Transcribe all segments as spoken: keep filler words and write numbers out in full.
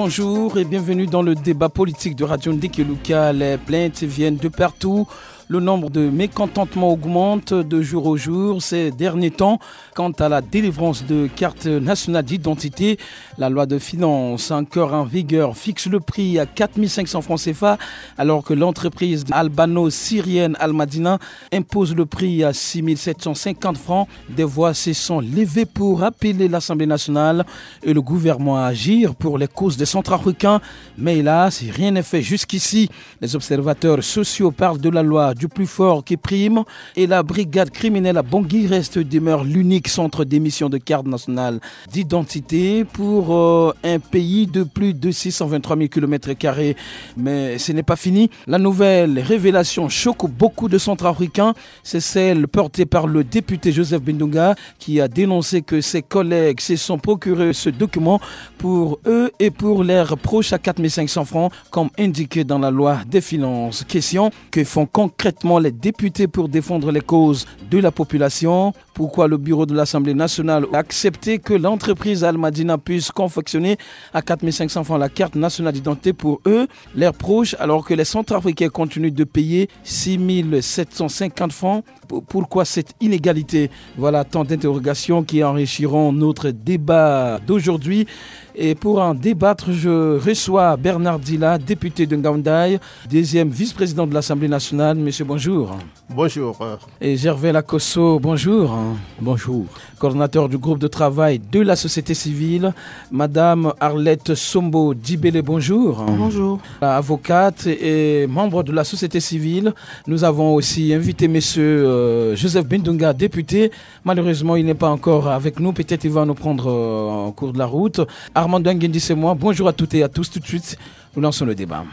Bonjour et bienvenue dans le débat politique de Radio Ndikeluka. Les plaintes viennent de partout. Le nombre de mécontentements augmente de jour au jour ces derniers temps. Quant à la délivrance de cartes nationales d'identité, la loi de finances encore en vigueur fixe le prix à quatre mille cinq cents francs C F A, alors que l'entreprise albano-syrienne Al-Madina impose le prix à six mille sept cent cinquante francs. Des voix se sont levées pour appeler l'Assemblée nationale et le gouvernement à agir pour les causes des Centrafricains. Mais hélas, rien n'est fait jusqu'ici. Les observateurs sociaux parlent de la loi du plus fort qui prime et la brigade criminelle à Bangui reste demeure l'unique centre d'émission de cartes nationales d'identité pour euh, un pays de plus de six cent vingt-trois mille kilomètres carrés. Mais ce n'est pas fini. La nouvelle révélation choque beaucoup de Centrafricains. C'est celle portée par le député Joseph Bindunga qui a dénoncé que ses collègues se sont procurés ce document pour eux et pour leurs proches à quatre mille cinq cents francs comme indiqué dans la loi des finances. Question que font concrètement les députés pour défendre les causes de la population. Pourquoi le bureau de l'Assemblée nationale a accepté que l'entreprise Al-Madina puisse confectionner à quatre mille cinq cents francs la carte nationale d'identité pour eux, leurs proches, alors que les Centrafricains continuent de payer six mille sept cent cinquante francs. Pourquoi cette inégalité? Voilà tant d'interrogations qui enrichiront notre débat d'aujourd'hui. Et pour en débattre, je reçois Bernard Dila, député de Ngaoundai, deuxième vice-président de l'Assemblée nationale. Monsieur, bonjour. Bonjour. Et Gervais Lacosso, bonjour. Bonjour. Coordonnateur du groupe de travail de la société civile. Madame Arlette Sombo Dibele, bonjour. Bonjour. Avocate et membre de la société civile. Nous avons aussi invité monsieur euh, Joseph Bindunga, député. Malheureusement, il n'est pas encore avec nous. Peut-être il va nous prendre euh, en cours de la route. Armando Nguendi, c'est moi. Bonjour à toutes et à tous. Tout de suite, nous lançons le débat.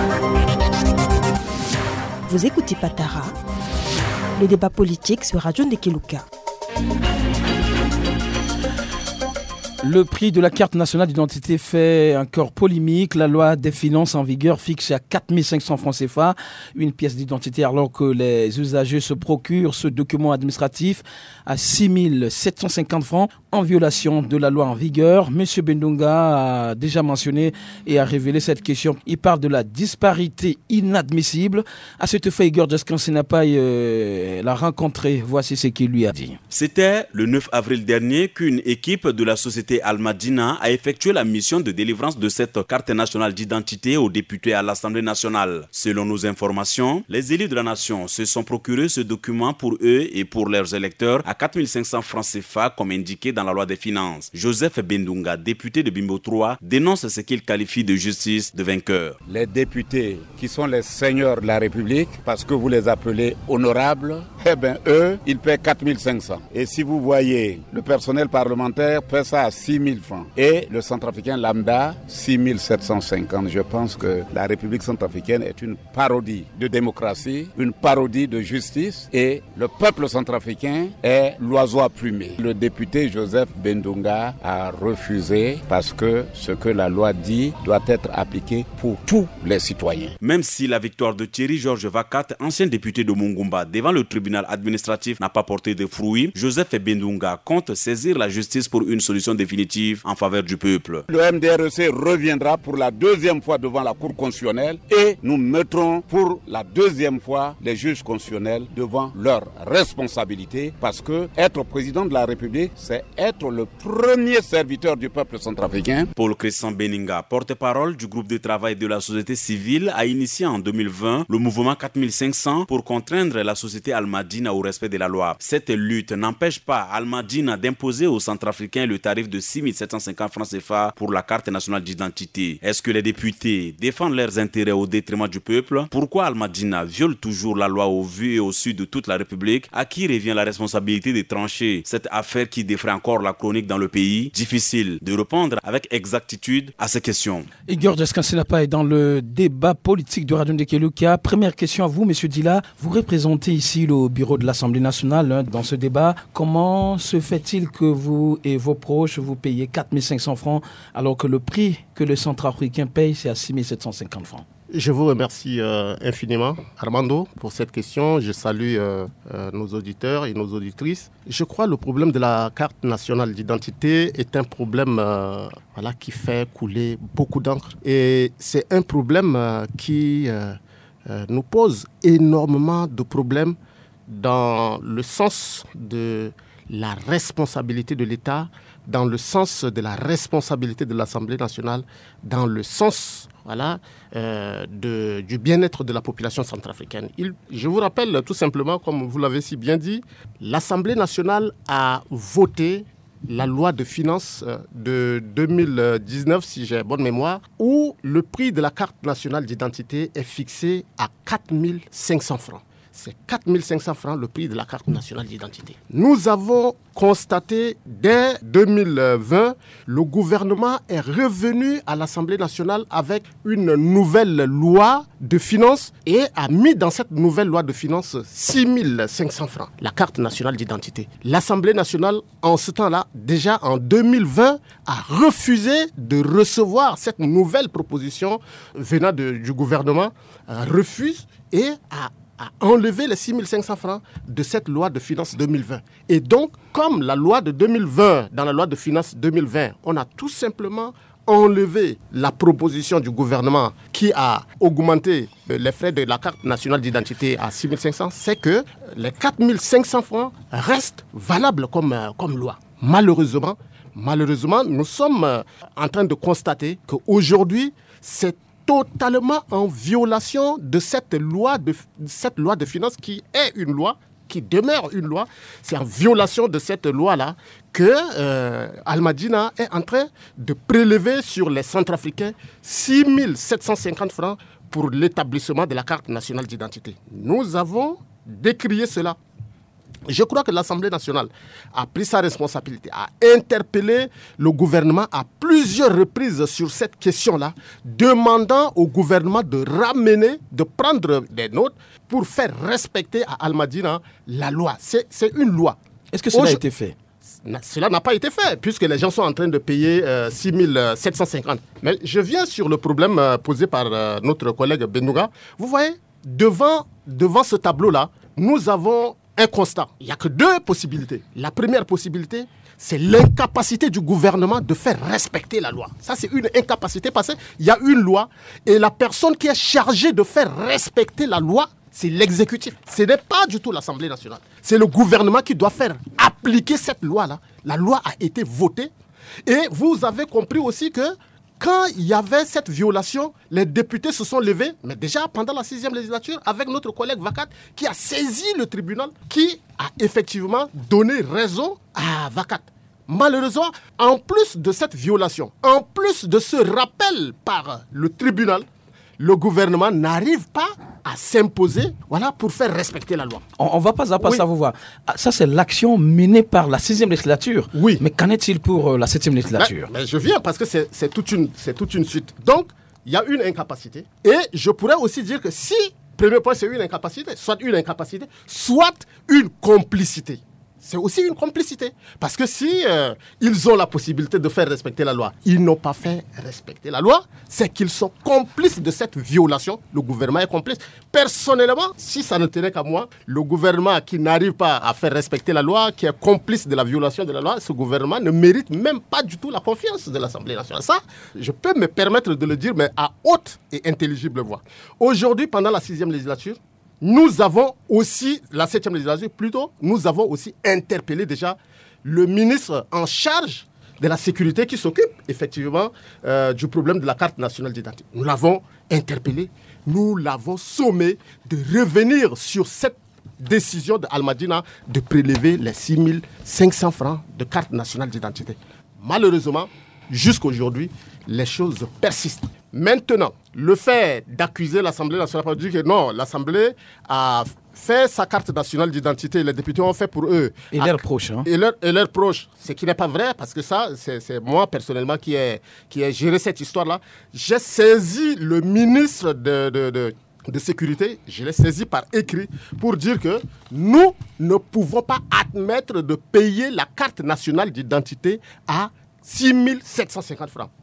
Vous écoutez Patara, le débat politique sur Radio Ndikeluka. Le prix de la carte nationale d'identité fait encore polémique. La loi des finances en vigueur fixe à quatre mille cinq cents francs C F A une pièce d'identité alors que les usagers se procurent ce document administratif à six mille sept cent cinquante francs en violation de la loi en vigueur. Monsieur Bindunga a déjà mentionné et a révélé cette question. Il parle de la disparité inadmissible. À cette fin, Igor Djeskansenapaï euh, l'a rencontré. Voici ce qu'il lui a dit. C'était le neuf avril dernier qu'une équipe de la société Al-Madina a effectué la mission de délivrance de cette carte nationale d'identité aux députés à l'Assemblée nationale. Selon nos informations, les élus de la nation se sont procurés ce document pour eux et pour leurs électeurs à quatre mille cinq cents francs C F A comme indiqué dans la loi des finances. Joseph Bindunga, député de Bimbo trois, dénonce ce qu'il qualifie de justice de vainqueur. Les députés qui sont les seigneurs de la République, parce que vous les appelez honorables, eh bien eux, ils paient quatre mille cinq cents. Et si vous voyez, le personnel parlementaire paie ça à six mille francs. Et le centrafricain lambda, six mille sept cent cinquante. Je pense que la République centrafricaine est une parodie de démocratie, une parodie de justice. Et le peuple centrafricain est l'oiseau à plumer. Le député Joseph Bindunga a refusé parce que ce que la loi dit doit être appliqué pour tous les citoyens. Même si la victoire de Thierry Georges Vacat, ancien député de Mungumba, devant le tribunal administratif n'a pas porté de fruits, Joseph Bindunga compte saisir la justice pour une solution définitive en faveur du peuple. Le M D R E C reviendra pour la deuxième fois devant la Cour constitutionnelle et nous mettrons pour la deuxième fois les juges constitutionnels devant leurs responsabilités parce que être président de la République, c'est être le premier serviteur du peuple centrafricain. Paul Christian Beninga, porte-parole du groupe de travail de la société civile, a initié en deux mille vingt le mouvement quatre mille cinq cents pour contraindre la société Al-Madina au respect de la loi. Cette lutte n'empêche pas Al-Madina d'imposer aux Centrafricains le tarif de six mille sept cent cinquante francs C F A pour la carte nationale d'identité. Est-ce que les députés défendent leurs intérêts au détriment du peuple? Pourquoi Al-Madina viole toujours la loi au vu et au su de toute la République? À qui revient la responsabilité de trancher cette affaire qui défraie encore la chronique dans le pays? Difficile de répondre avec exactitude à ces questions. Igor Djeskansenapaï est dans le débat politique de Radio Ndikeluka. Première question à vous, monsieur Dila. Vous représentez ici le bureau de l'Assemblée nationale hein, dans ce débat. Comment se fait-il que vous et vos proches, vous payez quatre mille cinq cents francs alors que le prix que le Centrafricain paye, c'est à six mille sept cent cinquante francs? Je vous remercie euh, infiniment, Armando, pour cette question. Je salue euh, euh, nos auditeurs et nos auditrices. Je crois que le problème de la carte nationale d'identité est un problème euh, voilà, qui fait couler beaucoup d'encre. Et c'est un problème euh, qui euh, euh, nous pose énormément de problèmes dans le sens de la responsabilité de l'État, dans le sens de la responsabilité de l'Assemblée nationale, dans le sens voilà, euh, de, du bien-être de la population centrafricaine. Il, je vous rappelle tout simplement, comme vous l'avez si bien dit, l'Assemblée nationale a voté la loi de finances de deux mille dix-neuf, si j'ai bonne mémoire, où le prix de la carte nationale d'identité est fixé à quatre mille cinq cents francs. C'est quatre mille cinq cents francs le prix de la carte nationale d'identité. Nous avons constaté dès deux mille vingt, le gouvernement est revenu à l'Assemblée nationale avec une nouvelle loi de finances et a mis dans cette nouvelle loi de finances six mille cinq cents francs, la carte nationale d'identité. L'Assemblée nationale, en ce temps-là, déjà en deux mille vingt, a refusé de recevoir cette nouvelle proposition venant de, du gouvernement, refuse et a a enlevé les six mille cinq cents francs de cette loi de finances deux mille vingt. Et donc, comme la loi de deux mille vingt, dans la loi de finances deux mille vingt, on a tout simplement enlevé la proposition du gouvernement qui a augmenté les frais de la carte nationale d'identité à six mille cinq cents, c'est que les quatre mille cinq cents francs restent valables comme, comme loi. Malheureusement, malheureusement, nous sommes en train de constater qu'aujourd'hui, c'est totalement en violation de cette loi de, cette loi de finances qui est une loi, qui demeure une loi. C'est en violation de cette loi-là que euh, Al-Madina est en train de prélever sur les Centrafricains six mille sept cent cinquante francs pour l'établissement de la carte nationale d'identité. Nous avons décrié cela. Je crois que l'Assemblée nationale a pris sa responsabilité, a interpellé le gouvernement à plusieurs reprises sur cette question-là, demandant au gouvernement de ramener, de prendre des notes pour faire respecter à Al-Madina la loi. C'est, c'est une loi. Est-ce que cela a été fait ? Cela n'a pas été fait, puisque les gens sont en train de payer euh, six mille sept cent cinquante. Mais je viens sur le problème euh, posé par euh, notre collègue Benouga. Vous voyez, devant, devant ce tableau-là, nous avons un constat. Il n'y a que deux possibilités. La première possibilité, c'est l'incapacité du gouvernement de faire respecter la loi. Ça, c'est une incapacité parce qu'il y a une loi et la personne qui est chargée de faire respecter la loi, c'est l'exécutif. Ce n'est pas du tout l'Assemblée nationale. C'est le gouvernement qui doit faire appliquer cette loi-là. La loi a été votée et vous avez compris aussi que quand il y avait cette violation, les députés se sont levés, mais déjà pendant la sixième législature, avec notre collègue Vacat, qui a saisi le tribunal, qui a effectivement donné raison à Vacat. Malheureusement, en plus de cette violation, en plus de ce rappel par le tribunal, le gouvernement n'arrive pas à s'imposer, voilà, pour faire respecter la loi. On, on va pas à pas, oui. Ça vous voit. Ça, c'est l'action menée par la sixième législature. Oui. Mais qu'en est-il pour euh, la septième législature ? mais, mais je viens parce que c'est, c'est, toute une, c'est toute une suite. Donc, il y a une incapacité. Et je pourrais aussi dire que si, premier point, c'est une incapacité, soit une incapacité, soit une complicité. C'est aussi une complicité. Parce que si euh, ils ont la possibilité de faire respecter la loi, ils n'ont pas fait respecter la loi, c'est qu'ils sont complices de cette violation. Le gouvernement est complice. Personnellement, si ça ne tenait qu'à moi, le gouvernement qui n'arrive pas à faire respecter la loi, qui est complice de la violation de la loi, ce gouvernement ne mérite même pas du tout la confiance de l'Assemblée nationale. Ça, je peux me permettre de le dire, mais à haute et intelligible voix. Aujourd'hui, pendant la sixième législature, nous avons aussi, la septième législature plutôt, nous avons aussi interpellé déjà le ministre en charge de la sécurité qui s'occupe effectivement euh, du problème de la carte nationale d'identité. Nous l'avons interpellé, nous l'avons sommé de revenir sur cette décision de Al-Madina de prélever les six mille cinq cents francs de carte nationale d'identité. Malheureusement, jusqu'aujourd'hui, les choses persistent. Maintenant, le fait d'accuser l'Assemblée nationale pour dire que non, l'Assemblée a fait sa carte nationale d'identité, les députés ont fait pour eux. Et leurs proches. Hein. Et leurs et leur proches. Ce qui n'est pas vrai, parce que ça, c'est, c'est moi personnellement qui ai, qui ai géré cette histoire-là. J'ai saisi le ministre de, de, de, de sécurité, je l'ai saisi par écrit pour dire que nous ne pouvons pas admettre de payer la carte nationale d'identité à six mille sept cent cinquante francs.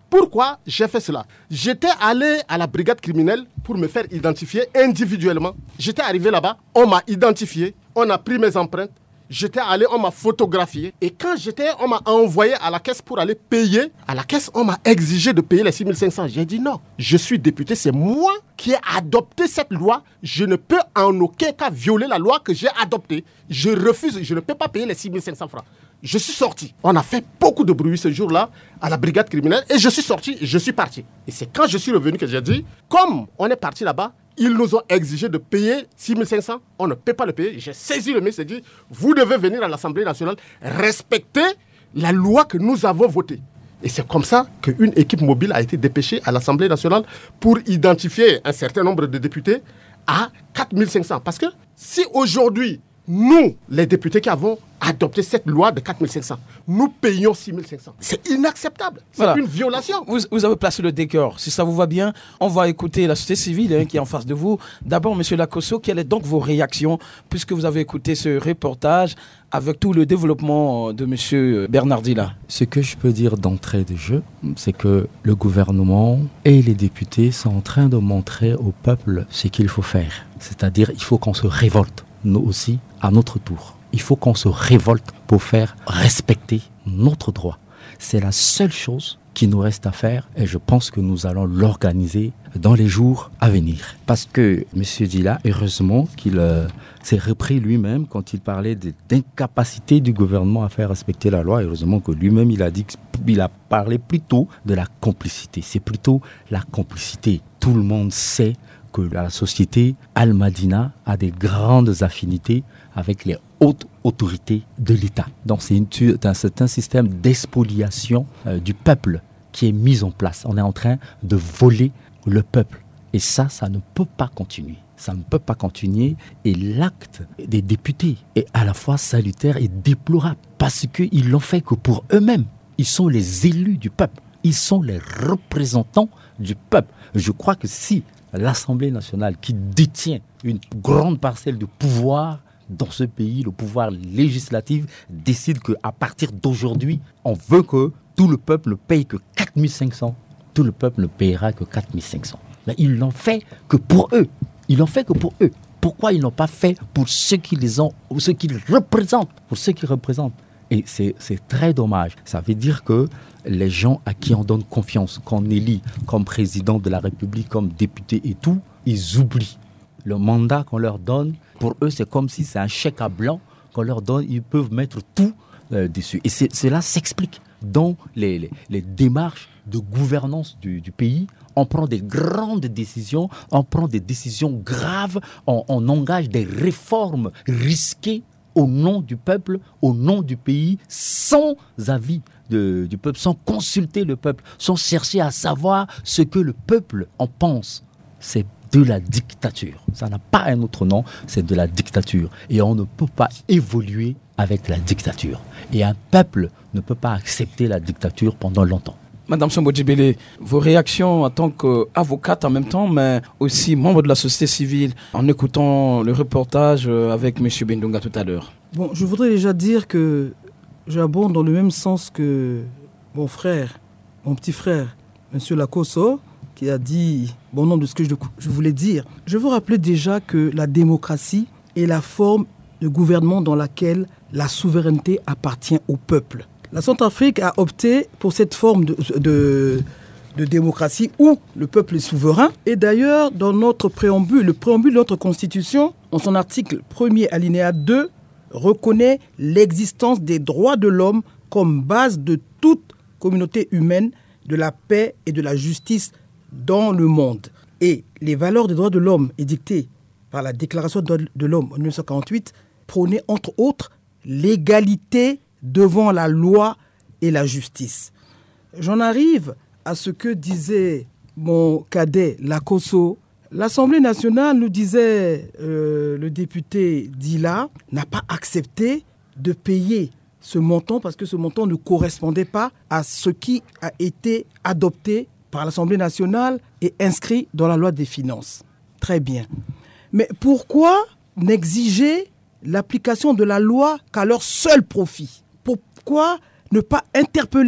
Pourquoi j'ai fait cela? J'étais allé à la brigade criminelle pour me faire identifier individuellement. J'étais arrivé là-bas, on m'a identifié, on a pris mes empreintes. J'étais allé, on m'a photographié. Et quand j'étais, on m'a envoyé à la caisse pour aller payer. À la caisse, on m'a exigé de payer les six mille cinq cents. J'ai dit non. Je suis député, c'est moi qui ai adopté cette loi. Je ne peux en aucun cas violer la loi que j'ai adoptée. Je refuse, je ne peux pas payer les six mille cinq cents francs. Je suis sorti. On a fait beaucoup de bruit ce jour-là à la brigade criminelle. Et je suis sorti, je suis parti. Et c'est quand je suis revenu que j'ai dit, comme on est parti là-bas, ils nous ont exigé de payer six mille cinq cents. On ne peut pas le payer. J'ai saisi le ministre et dit, vous devez venir à l'Assemblée nationale respecter la loi que nous avons votée. Et c'est comme ça qu'une équipe mobile a été dépêchée à l'Assemblée nationale pour identifier un certain nombre de députés à quatre mille cinq cents. Parce que si aujourd'hui, nous, les députés qui avons adopté cette loi de quatre mille cinq cents, nous payons six mille cinq cents. C'est inacceptable. C'est voilà. Une violation. Vous, vous avez placé le décor. Si ça vous va bien, on va écouter la société civile hein, qui est en face de vous. D'abord, M. Lacosso, quelles sont donc vos réactions puisque vous avez écouté ce reportage avec tout le développement de M. Bernard Dila? Ce que je peux dire d'entrée de jeu, c'est que le gouvernement et les députés sont en train de montrer au peuple ce qu'il faut faire. C'est-à-dire il faut qu'on se révolte, nous aussi, à notre tour. Il faut qu'on se révolte pour faire respecter notre droit. C'est la seule chose qui nous reste à faire et je pense que nous allons l'organiser dans les jours à venir. Parce que M. Dila, heureusement qu'il euh, s'est repris lui-même quand il parlait de, d'incapacité du gouvernement à faire respecter la loi. Heureusement que lui-même, il a dit qu'il a parlé plutôt de la complicité. C'est plutôt la complicité. Tout le monde sait que la société Al-Madina a des grandes affinités avec les hautes autorités de l'État. Donc c'est, une, c'est un système d'expoliation euh, du peuple qui est mis en place. On est en train de voler le peuple. Et ça, ça ne peut pas continuer. Ça ne peut pas continuer. Et l'acte des députés est à la fois salutaire et déplorable parce qu'ils l'ont fait que pour eux-mêmes. Ils sont les élus du peuple. Ils sont les représentants du peuple. Je crois que si l'Assemblée nationale, qui détient une grande parcelle de pouvoir dans ce pays, le pouvoir législatif, décide qu'à partir d'aujourd'hui, on veut que tout le peuple ne paye que quatre mille cinq cents. Tout le peuple ne payera que quatre mille cinq cents. Mais ils l'ont fait que pour eux. Ils l'ont fait que pour eux. Pourquoi ils n'ont pas fait pour ceux qui les ont, ou ceux qui les représentent, pour ceux qui représentent? Et c'est, c'est très dommage. Ça veut dire que les gens à qui on donne confiance, qu'on élit comme président de la République, comme député et tout, ils oublient. Le mandat qu'on leur donne, pour eux, c'est comme si c'est un chèque à blanc qu'on leur donne. Ils peuvent mettre tout euh, dessus. Et c'est, cela s'explique dans les, les, les démarches de gouvernance du, du pays. On prend des grandes décisions, on prend des décisions graves, on, on engage des réformes risquées au nom du peuple, au nom du pays, sans avis de, du peuple, sans consulter le peuple, sans chercher à savoir ce que le peuple en pense. C'est de la dictature. Ça n'a pas un autre nom, c'est de la dictature. Et on ne peut pas évoluer avec la dictature. Et un peuple ne peut pas accepter la dictature pendant longtemps. Madame Sombo Djibélé, vos réactions en tant qu'avocate en même temps, mais aussi membre de la société civile, en écoutant le reportage avec M. Bendunga tout à l'heure. Bon, je voudrais déjà dire que j'abonde dans le même sens que mon frère, mon petit frère, M. Lacosso, qui a dit bon nombre de ce que je, je voulais dire. Je veux rappeler déjà que la démocratie est la forme de gouvernement dans laquelle la souveraineté appartient au peuple. La Centrafrique a opté pour cette forme de, de, de démocratie où le peuple est souverain. Et d'ailleurs, dans notre préambule, le préambule de notre Constitution, en son article premier alinéa deux, reconnaît l'existence des droits de l'homme comme base de toute communauté humaine, de la paix et de la justice dans le monde. Et les valeurs des droits de l'homme édictées par la Déclaration des droits de l'homme en dix-neuf cent quarante-huit prônaient entre autres l'égalité devant la loi et la justice. J'en arrive à ce que disait mon cadet Lacosso. L'Assemblée nationale, nous disait euh, le député Dila, n'a pas accepté de payer ce montant parce que ce montant ne correspondait pas à ce qui a été adopté par l'Assemblée nationale et inscrit dans la loi des finances. Très bien. Mais pourquoi n'exiger l'application de la loi qu'à leur seul profit ? Pourquoi ne pas interpeller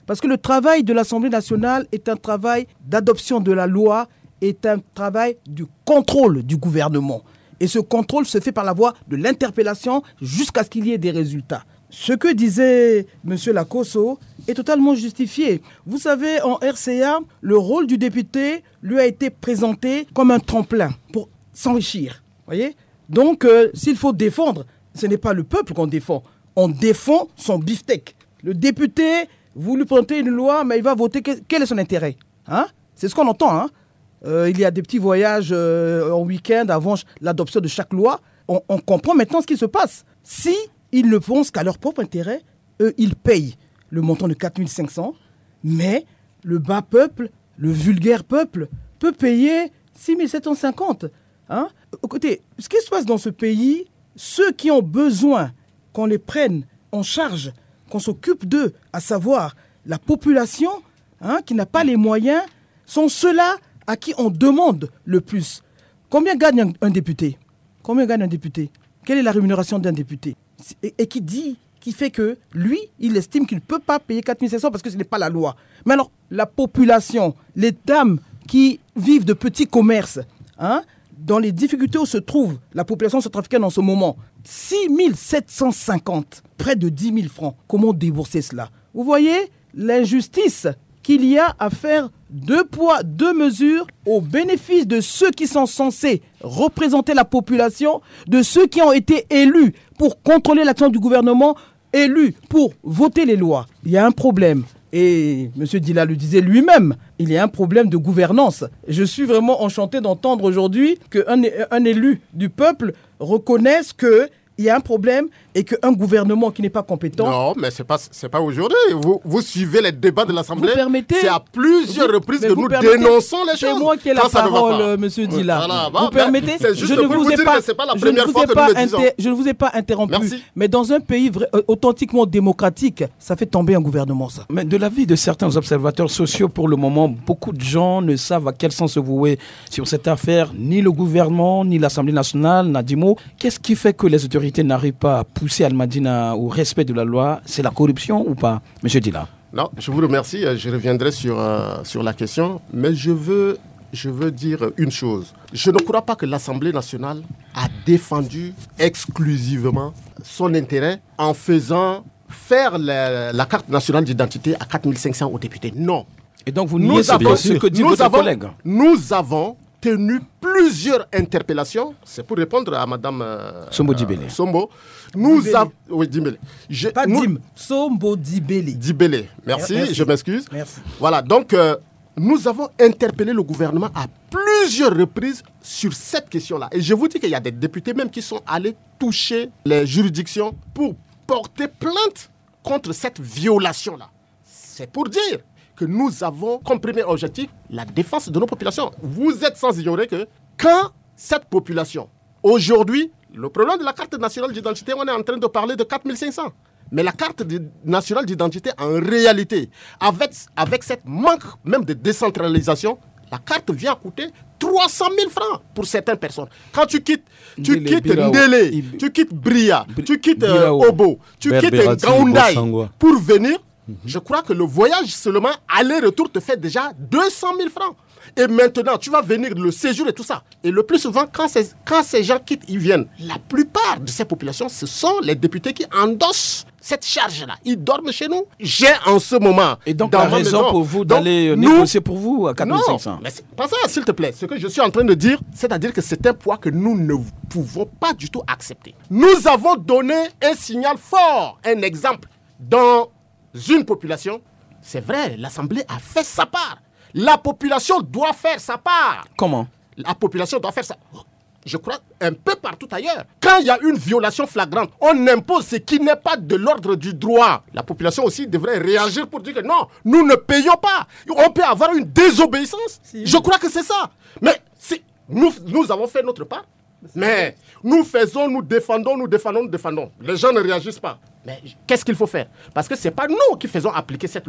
Parce que le travail de l'Assemblée nationale est un travail d'adoption de la loi, est un travail du contrôle du gouvernement. Et ce contrôle se fait par la voie de l'interpellation jusqu'à ce qu'il y ait des résultats. Ce que disait M. Lacosso est totalement justifié. Vous savez, en R C A, le rôle du député lui a été présenté comme un tremplin pour s'enrichir. Voyez ? Donc, euh, s'il faut défendre, ce n'est pas le peuple qu'on défend. On défend son beefsteak. Le député, vous lui présentez une loi, mais il va voter. Quel est son intérêt ? Hein ? C'est ce qu'on entend. Hein ? Euh, il y a des petits voyages euh, en week-end avant l'adoption de chaque loi. On, on comprend maintenant ce qui se passe. Si ils ne pensent qu'à leur propre intérêt, eux, ils payent le montant de quatre mille cinq cents, mais le bas peuple, le vulgaire peuple, peut payer six mille sept cent cinquante. Hein? Écoutez, ce qui se passe dans ce pays, ceux qui ont besoin qu'on les prenne en charge, qu'on s'occupe d'eux, à savoir la population, hein, qui n'a pas les moyens, sont ceux-là à qui on demande le plus. Combien gagne un, un député ? Combien gagne un député ? Quelle est la rémunération d'un député ? Et, et qui dit, qui fait que lui, il estime qu'il ne peut pas payer quatre mille cinq cents parce que ce n'est pas la loi. Mais alors, la population, les dames qui vivent de petits commerces, hein, dans les difficultés où se trouve la population centrafricaine en ce moment, six mille sept cent cinquante, près de dix mille francs. Comment débourser cela ? Vous voyez l'injustice qu'il y a à faire deux poids, deux mesures au bénéfice de ceux qui sont censés représenter la population, de ceux qui ont été élus pour contrôler l'action du gouvernement, élus pour voter les lois. Il y a un problème. Et M. Dila le disait lui-même, il y a un problème de gouvernance. Je suis vraiment enchanté d'entendre aujourd'hui qu'un un élu du peuple reconnaisse que il y a un problème et qu'un gouvernement qui n'est pas compétent... Non, mais ce n'est pas, c'est pas aujourd'hui. Vous, vous suivez les débats de l'Assemblée. Vous permettez... C'est à plusieurs vous, reprises que nous permettez... dénonçons les choses. C'est moi qui ai la parole, monsieur Dila. Voilà, vous permettez... C'est juste je ne vous, vous ai pas, c'est pas la première fois que nous le disons. Inter... Je ne vous ai pas interrompu. Merci. Mais dans un pays vrai, euh, authentiquement démocratique, ça fait tomber un gouvernement, ça. Mais de l'avis de certains observateurs sociaux, pour le moment, beaucoup de gens ne savent à quel sens se vouer sur cette affaire. Ni le gouvernement, ni l'Assemblée nationale, Nadimo. Qu'est-ce qui fait que les autorités n'arrivent pas à pousser Al-Madina au respect de la loi? C'est la corruption ou pas, monsieur Dila? Non, je vous remercie. Je reviendrai sur, euh, sur la question. Mais je veux, je veux dire une chose. Je ne crois pas que l'Assemblée nationale a défendu exclusivement son intérêt en faisant faire la, la carte nationale d'identité à quatre mille cinq cents aux députés. Non. Et donc vous niez ce que dit votre avons, collègue? Nous avons tenu plusieurs interpellations. C'est pour répondre à Madame euh, Sombo Dibélé. Euh, Sombo. Nous avons... Oui, Dibélé. Je, Pas nous... Dim, Sombo Dibélé. Dibélé. Merci, Merci, je m'excuse. Merci. Voilà, donc euh, nous avons interpellé le gouvernement à plusieurs reprises sur cette question-là. Et je vous dis qu'il y a des députés même qui sont allés toucher les juridictions pour porter plainte contre cette violation-là. C'est pour dire que nous avons comme premier objectif la défense de nos populations. Vous êtes sans ignorer que quand cette population, aujourd'hui, le problème de la carte nationale d'identité, on est en train de parler de quatre mille cinq cents. Mais la carte nationale d'identité, en réalité, avec, avec cette manque même de décentralisation, la carte vient coûter trois cent mille francs pour certaines personnes. Quand tu quittes, tu Ndele, quittes Birao, Ndele, Ib... tu quittes Bria, Bri... tu quittes euh, Obo, tu Ber, quittes Ngaoundai pour venir, mm-hmm. je crois que le voyage seulement aller-retour te fait déjà deux cent mille francs. Et maintenant, tu vas venir le séjour et tout ça. Et le plus souvent, quand ces, quand ces gens quittent, ils viennent. La plupart de ces populations, ce sont les députés qui endossent cette charge-là. Ils dorment chez nous. J'ai en ce moment... Et donc, la raison maison, pour vous d'aller nous, négocier pour vous à quatre mille cinq cents? Non, mais pas ça, s'il te plaît. Ce que je suis en train de dire, c'est-à-dire que c'est un poids que nous ne pouvons pas du tout accepter. Nous avons donné un signal fort, un exemple. Dans une population, c'est vrai, l'Assemblée a fait sa part. La population doit faire sa part. Comment? La population doit faire ça. Je crois un peu partout ailleurs. Quand il y a une violation flagrante, on impose ce qui n'est pas de l'ordre du droit. La population aussi devrait réagir pour dire que non, nous ne payons pas. On peut avoir une désobéissance. Si. Je crois que c'est ça. Mais si nous, nous avons fait notre part. Mais nous faisons, nous défendons, nous défendons, nous défendons. Les gens ne réagissent pas. Mais qu'est-ce qu'il faut faire? Parce que ce n'est pas nous qui faisons appliquer cette loi-là.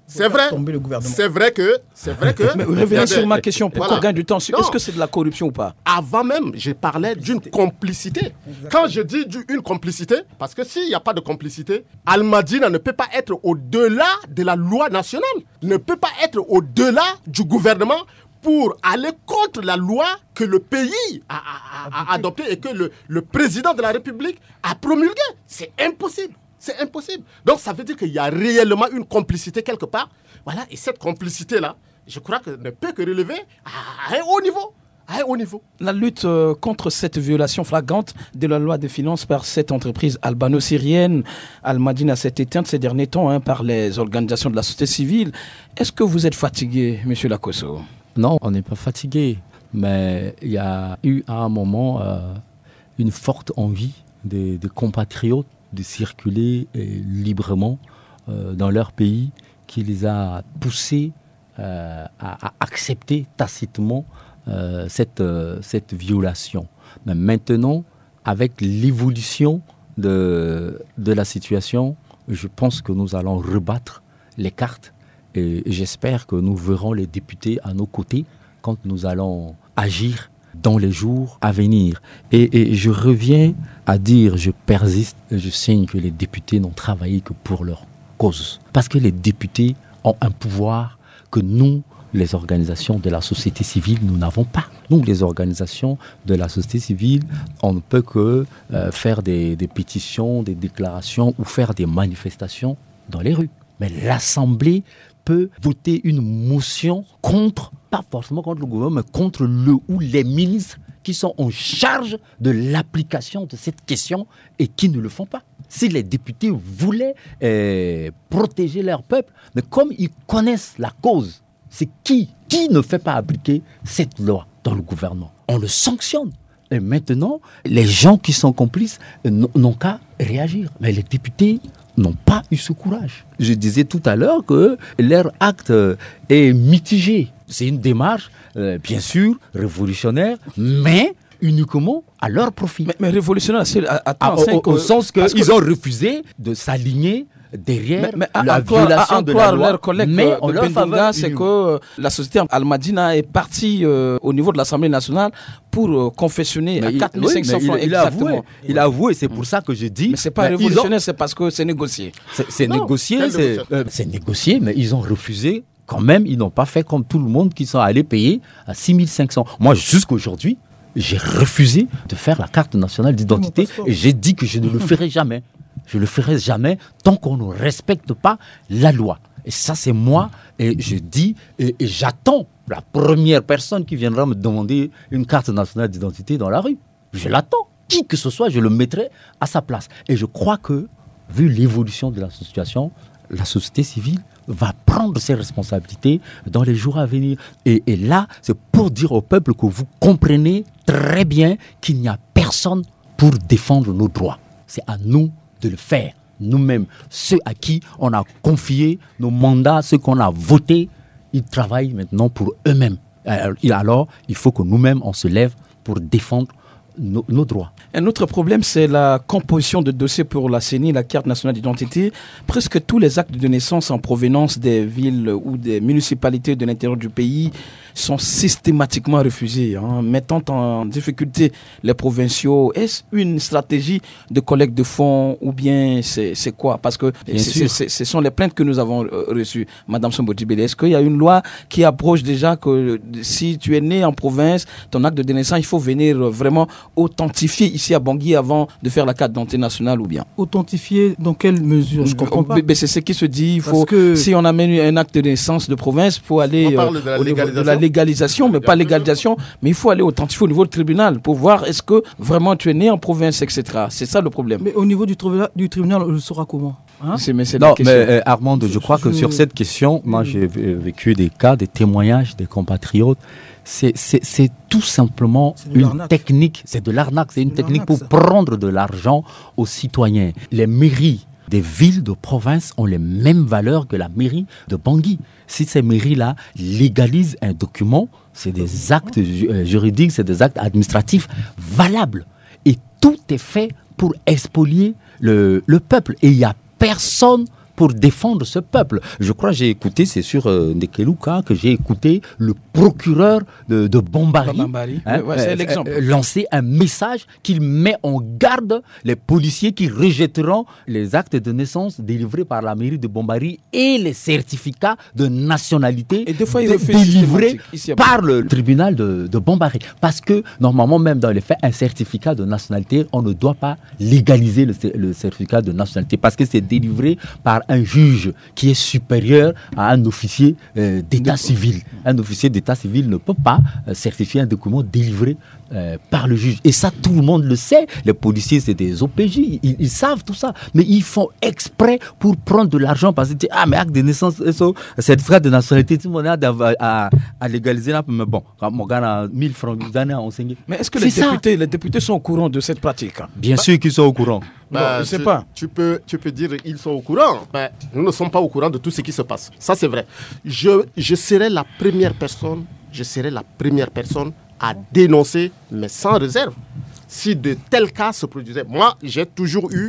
C'est vrai, c'est vrai que... C'est vrai que mais revenez sur ma question pour voilà. qu'on gagne du temps. Non. Est-ce que c'est de la corruption ou pas? Avant même, je parlais d'une complicité. Exactement. Quand je dis une complicité, parce que s'il n'y a pas de complicité, Al-Madina ne peut pas être au-delà de la loi nationale, ne peut pas être au-delà du gouvernement pour aller contre la loi que le pays a, a, a, a adoptée et que le, le président de la République a promulguée. C'est impossible. C'est impossible. Donc, ça veut dire qu'il y a réellement une complicité quelque part. Voilà. Et cette complicité-là, je crois qu'elle ne peut que relever à un haut niveau. À un haut niveau. La lutte euh, contre cette violation flagrante de la loi des finances par cette entreprise albano-syrienne, Al-Madina, s'est éteinte ces derniers temps hein, par les organisations de la société civile. Est-ce que vous êtes fatigué, M. Lakosso? Non, on n'est pas fatigué. Mais il y a eu à un moment euh, une forte envie des, des compatriotes de circuler euh, librement euh, dans leur pays qui les a poussés euh, à, à accepter tacitement euh, cette, euh, cette violation. Mais maintenant, avec l'évolution de, de la situation, je pense que nous allons rebattre les cartes et j'espère que nous verrons les députés à nos côtés quand nous allons agir dans les jours à venir. Et, et je reviens à dire, je persiste, je signe que les députés n'ont travaillé que pour leur cause. Parce que les députés ont un pouvoir que nous, les organisations de la société civile, nous n'avons pas. Nous, les organisations de la société civile, on ne peut que euh, faire des, des pétitions, des déclarations ou faire des manifestations dans les rues. Mais l'Assemblée peut voter une motion contre, pas forcément contre le gouvernement, mais contre le ou les ministres qui sont en charge de l'application de cette question et qui ne le font pas. Si les députés voulaient euh, protéger leur peuple, mais comme ils connaissent la cause, c'est qui Qui ne fait pas appliquer cette loi dans le gouvernement? On le sanctionne. Et maintenant, les gens qui sont complices n'ont qu'à réagir. Mais les députés n'ont pas eu ce courage. Je disais tout à l'heure que leur acte est mitigé. C'est une démarche, euh, bien sûr, révolutionnaire, mais uniquement à leur profit. Mais, mais révolutionnaire, c'est à, à ah, au, au, au sens qu'ils que... ont refusé de s'aligner derrière mais, mais la croire, violation de la loi. Leur collègue mais de Bendunga, c'est que euh, la société Al-Madina est partie euh, au niveau de l'Assemblée nationale pour euh, confessionner mais à quatre mille cinq cents oui, francs. Il, il a avoué, il a avoué, c'est pour ça que je dis... Mais c'est pas révolutionnaire, ont... c'est parce que c'est négocié. C'est, c'est non, négocié, c'est, euh, c'est négocié, mais ils ont refusé. Quand même, ils n'ont pas fait comme tout le monde qui sont allés payer à six mille cinq cents. Moi, jusqu'aujourd'hui, j'ai refusé de faire la carte nationale d'identité et j'ai dit que je ne le ferai jamais. Je ne le ferai jamais tant qu'on ne respecte pas la loi. Et ça, c'est moi. Et je dis, et, et j'attends la première personne qui viendra me demander une carte nationale d'identité dans la rue. Je l'attends. Qui que ce soit, je le mettrai à sa place. Et je crois que, vu l'évolution de la situation, la société civile va prendre ses responsabilités dans les jours à venir. Et, et là, c'est pour dire au peuple que vous comprenez très bien qu'il n'y a personne pour défendre nos droits. C'est à nous de le faire. Nous-mêmes, ceux à qui on a confié nos mandats, ceux qu'on a votés, ils travaillent maintenant pour eux-mêmes. Alors, il faut que nous-mêmes, on se lève pour défendre nos, nos droits. Un autre problème, c'est la composition de dossiers pour la C E N I, la carte nationale d'identité. Presque tous les actes de naissance en provenance des villes ou des municipalités de l'intérieur du pays sont systématiquement refusés, hein, mettant en difficulté les provinciaux. Est-ce une stratégie de collecte de fonds ou bien c'est, c'est quoi? Parce que c'est, c'est, c'est, ce sont les plaintes que nous avons reçues. Madame Sombodjibele, est-ce qu'il y a une loi qui approche déjà que si tu es né en province, ton acte de naissance, il faut venir vraiment authentifier ici à Bangui avant de faire la carte d'identité nationale ou bien? Authentifier dans quelle mesure? Je comprends pas. Mais c'est ce qui se dit. Il faut, que... Si on amène un acte de naissance de province, il faut aller on parle de la au niveau de la légalisation, mais pas légalisation, mais il faut aller authentifier au niveau du tribunal pour voir est-ce que vraiment tu es né en province, et cetera. C'est ça le problème. Mais au niveau du tribunal, du tribunal on le saura comment? Hein? C'est, mais c'est non, mais euh, Armand, je, je crois je... que sur cette question, moi j'ai vécu des cas, des témoignages des compatriotes. C'est, c'est, c'est tout simplement c'est une l'arnaque. technique, c'est de l'arnaque, c'est une c'est technique pour ça. prendre de l'argent aux citoyens. Les mairies des villes de province ont les mêmes valeurs que la mairie de Bangui. Si ces mairies-là légalisent un document, c'est des actes juridiques, c'est des actes administratifs valables. Et tout est fait pour expolier le, le peuple. Et il n'y a personne, pour défendre ce peuple. Je crois que j'ai écouté, c'est sur euh, Ndekeluka, que j'ai écouté le procureur de, de Bombari, Bombari. Hein, Ouais, c'est euh, l'exemple. euh, lancer un message qu'il met en garde les policiers qui rejetteront les actes de naissance délivrés par la mairie de Bombari et les certificats de nationalité Et des fois, il dé- refuse délivrés systématique, ici à par le tribunal de, de Bombari. Parce que normalement, même dans les faits, un certificat de nationalité, on ne doit pas légaliser le, cer- le certificat de nationalité parce que c'est délivré par un juge qui est supérieur à un officier euh, d'état civil. Un officier d'état civil ne peut pas euh, certifier un document délivré euh, par le juge. Et ça, tout le monde le sait. Les policiers, c'est des O P J. Ils, ils savent tout ça. Mais ils font exprès pour prendre de l'argent parce qu'ils disent, ah, mais acte de naissance, certificat de nationalité, tout le monde a à, à, à légaliser là. Mais bon, quand mon gars a mille francs, vous donnez à enseigner. Mais est-ce que les C'est ça. députés, les députés sont au courant de cette pratique? Bien sûr qu'ils sont au courant. Non, je ne sais tu, pas. Tu peux, tu peux dire ils sont au courant. Mais nous ne sommes pas au courant de tout ce qui se passe. Ça, c'est vrai. Je, je serai la première personne, je serai la première personne à dénoncer, mais sans réserve, si de tels cas se produisaient. Moi, j'ai toujours eu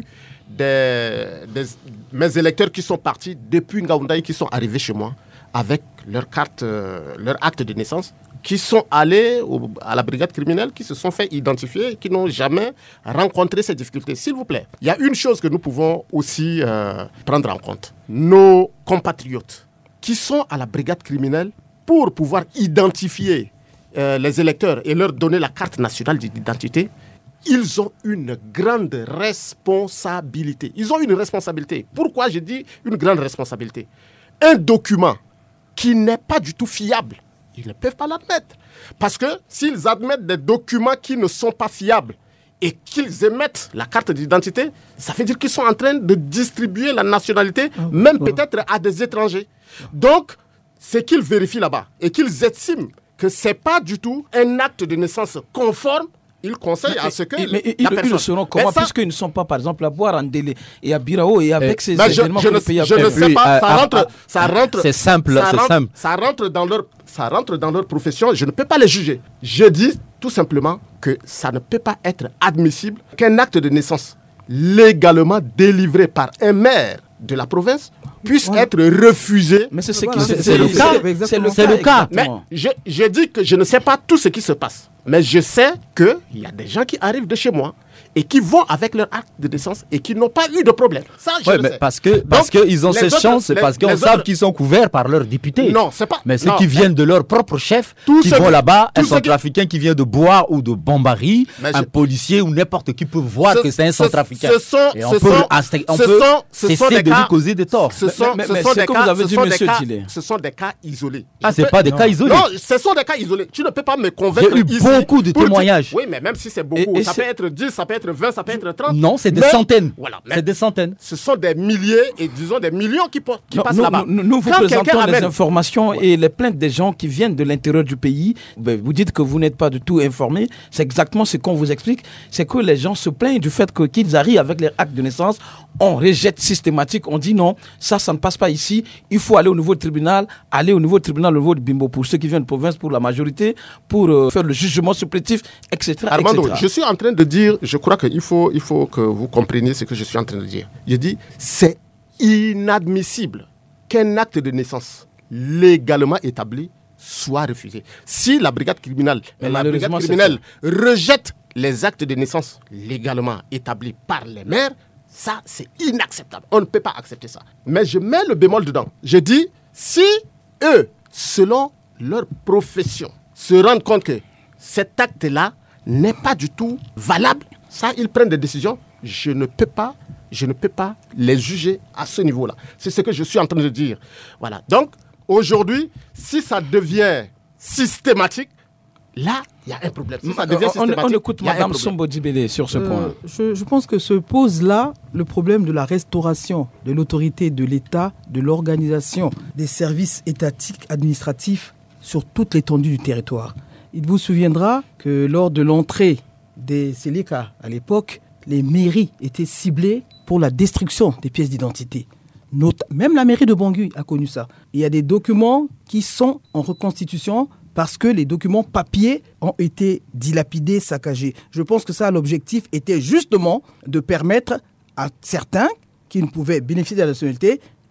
des, des, mes électeurs qui sont partis depuis Ngaoundaï, qui sont arrivés chez moi avec leur carte, euh, leur acte de naissance, qui sont allés au, à la brigade criminelle, qui se sont fait identifier, qui n'ont jamais rencontré ces difficultés. S'il vous plaît, il y a une chose que nous pouvons aussi euh, prendre en compte. Nos compatriotes qui sont à la brigade criminelle pour pouvoir identifier euh, les électeurs et leur donner la carte nationale d'identité, ils ont une grande responsabilité. Ils ont une responsabilité. Pourquoi je dis une grande responsabilité? Un document qui n'est pas du tout fiable, ils ne peuvent pas l'admettre. Parce que s'ils admettent des documents qui ne sont pas fiables et qu'ils émettent la carte d'identité, ça veut dire qu'ils sont en train de distribuer la nationalité, ah, même ouais. peut-être à des étrangers. Donc, c'est qu'ils vérifient là-bas et qu'ils estiment que ce n'est pas du tout un acte de naissance conforme. Ils conseillent mais, à ce que mais, mais, la ils, personne... Ils le seront comment, ça... puisqu'ils ne sont pas, par exemple, à boire en délai et à Birao et avec ces je, événements je que ne, le pays a je ne sais pas, ça oui, rentre... Ah, ça rentre c'est simple, ça c'est rentre, simple. Ça rentre, dans leur, ça rentre dans leur profession, je ne peux pas les juger. Je dis tout simplement que ça ne peut pas être admissible qu'un acte de naissance légalement délivré par un maire de la province puisse ouais. être refusé. Mais c'est, ce voilà, qui, c'est, c'est, c'est, le, cas, c'est le, c'est le cas. Mais je, je dis que je ne sais pas tout ce qui se passe. Mais je sais qu'il y a des gens qui arrivent de chez moi et qui vont avec leur acte de naissance et qui n'ont pas eu de problème. Ça, je ouais, le mais sais. Parce que parce Donc, qu'ils ont cette autres, chance, c'est les, parce qu'ils savent autres... qu'ils sont couverts par leurs députés. Non, c'est pas. Mais ceux non, qui viennent de leur propre chef, tout qui vont qui, là-bas, un centrafricain qui... qui vient de Bois ou de Bombari, un je... policier ou n'importe qui peut voir ce, que c'est un ce, centrafricain. Ce sont, et on ce peut, sont, aste... on ce peut sont, ce cesser sont des de cas, lui causer des torts. Ce sont, mais, ce mais, sont mais des que cas, vous avez ce dit, sont monsieur des cas, Gillet. ce sont des cas isolés. Ah, c'est pas des cas isolés. Non, ce sont des cas isolés. Tu ne peux pas me convaincre. J'ai eu beaucoup de témoignages. Oui, mais même si c'est beaucoup, ça peut être dix, ça peut être vingt, ça peut être trente. Non, c'est des centaines. Voilà. C'est des centaines. Ce sont des milliers et disons des millions qui, qui non, passent nous, là-bas. Nous, nous vous Quand présentons les amène... informations ouais. et les plaintes des gens qui viennent de l'intérieur du pays. Ben, vous dites que vous n'êtes pas du tout informés. C'est exactement ce qu'on vous explique. C'est que les gens se plaignent du fait que qu'ils arrivent avec leur acte de naissance. On rejette systématique. On dit non, ça, ça ne passe pas ici. Il faut aller au nouveau tribunal, aller au nouveau tribunal, au niveau de Bimbo pour ceux qui viennent de province, pour la majorité, pour euh, faire le jugement supplétif, et cetera. Armando, et cetera. je suis en train de dire, je crois qu'il faut, il faut que vous compreniez ce que je suis en train de dire. Je dis, c'est inadmissible qu'un acte de naissance légalement établi soit refusé. Si la brigade criminelle, la brigade criminelle rejette les actes de naissance légalement établis par les maires, ça c'est inacceptable. On ne peut pas accepter ça. Mais je mets le bémol dedans. Je dis, si eux, selon leur profession, se rendent compte que cet acte-là n'est pas du tout valable, ça, ils prennent des décisions. Je ne peux pas, je ne peux pas les juger à ce niveau-là. C'est ce que je suis en train de dire. Voilà. Donc, aujourd'hui, si ça devient systématique, là, il y a un problème. Si ça devient on, systématique, on écoute Mme Sombo Dibélé sur ce euh, point. Je, je pense que se pose là le problème de la restauration de l'autorité de l'État, de l'organisation des services étatiques administratifs sur toute l'étendue du territoire. Il vous souviendra que lors de l'entrée des Seleka à l'époque, les mairies étaient ciblées pour la destruction des pièces d'identité. Not- Même la mairie de Bangui a connu ça. Il y a des documents qui sont en reconstitution parce que les documents papiers ont été dilapidés, saccagés. Je pense que ça, l'objectif était justement de permettre à certains qui ne pouvaient bénéficier de la nationalité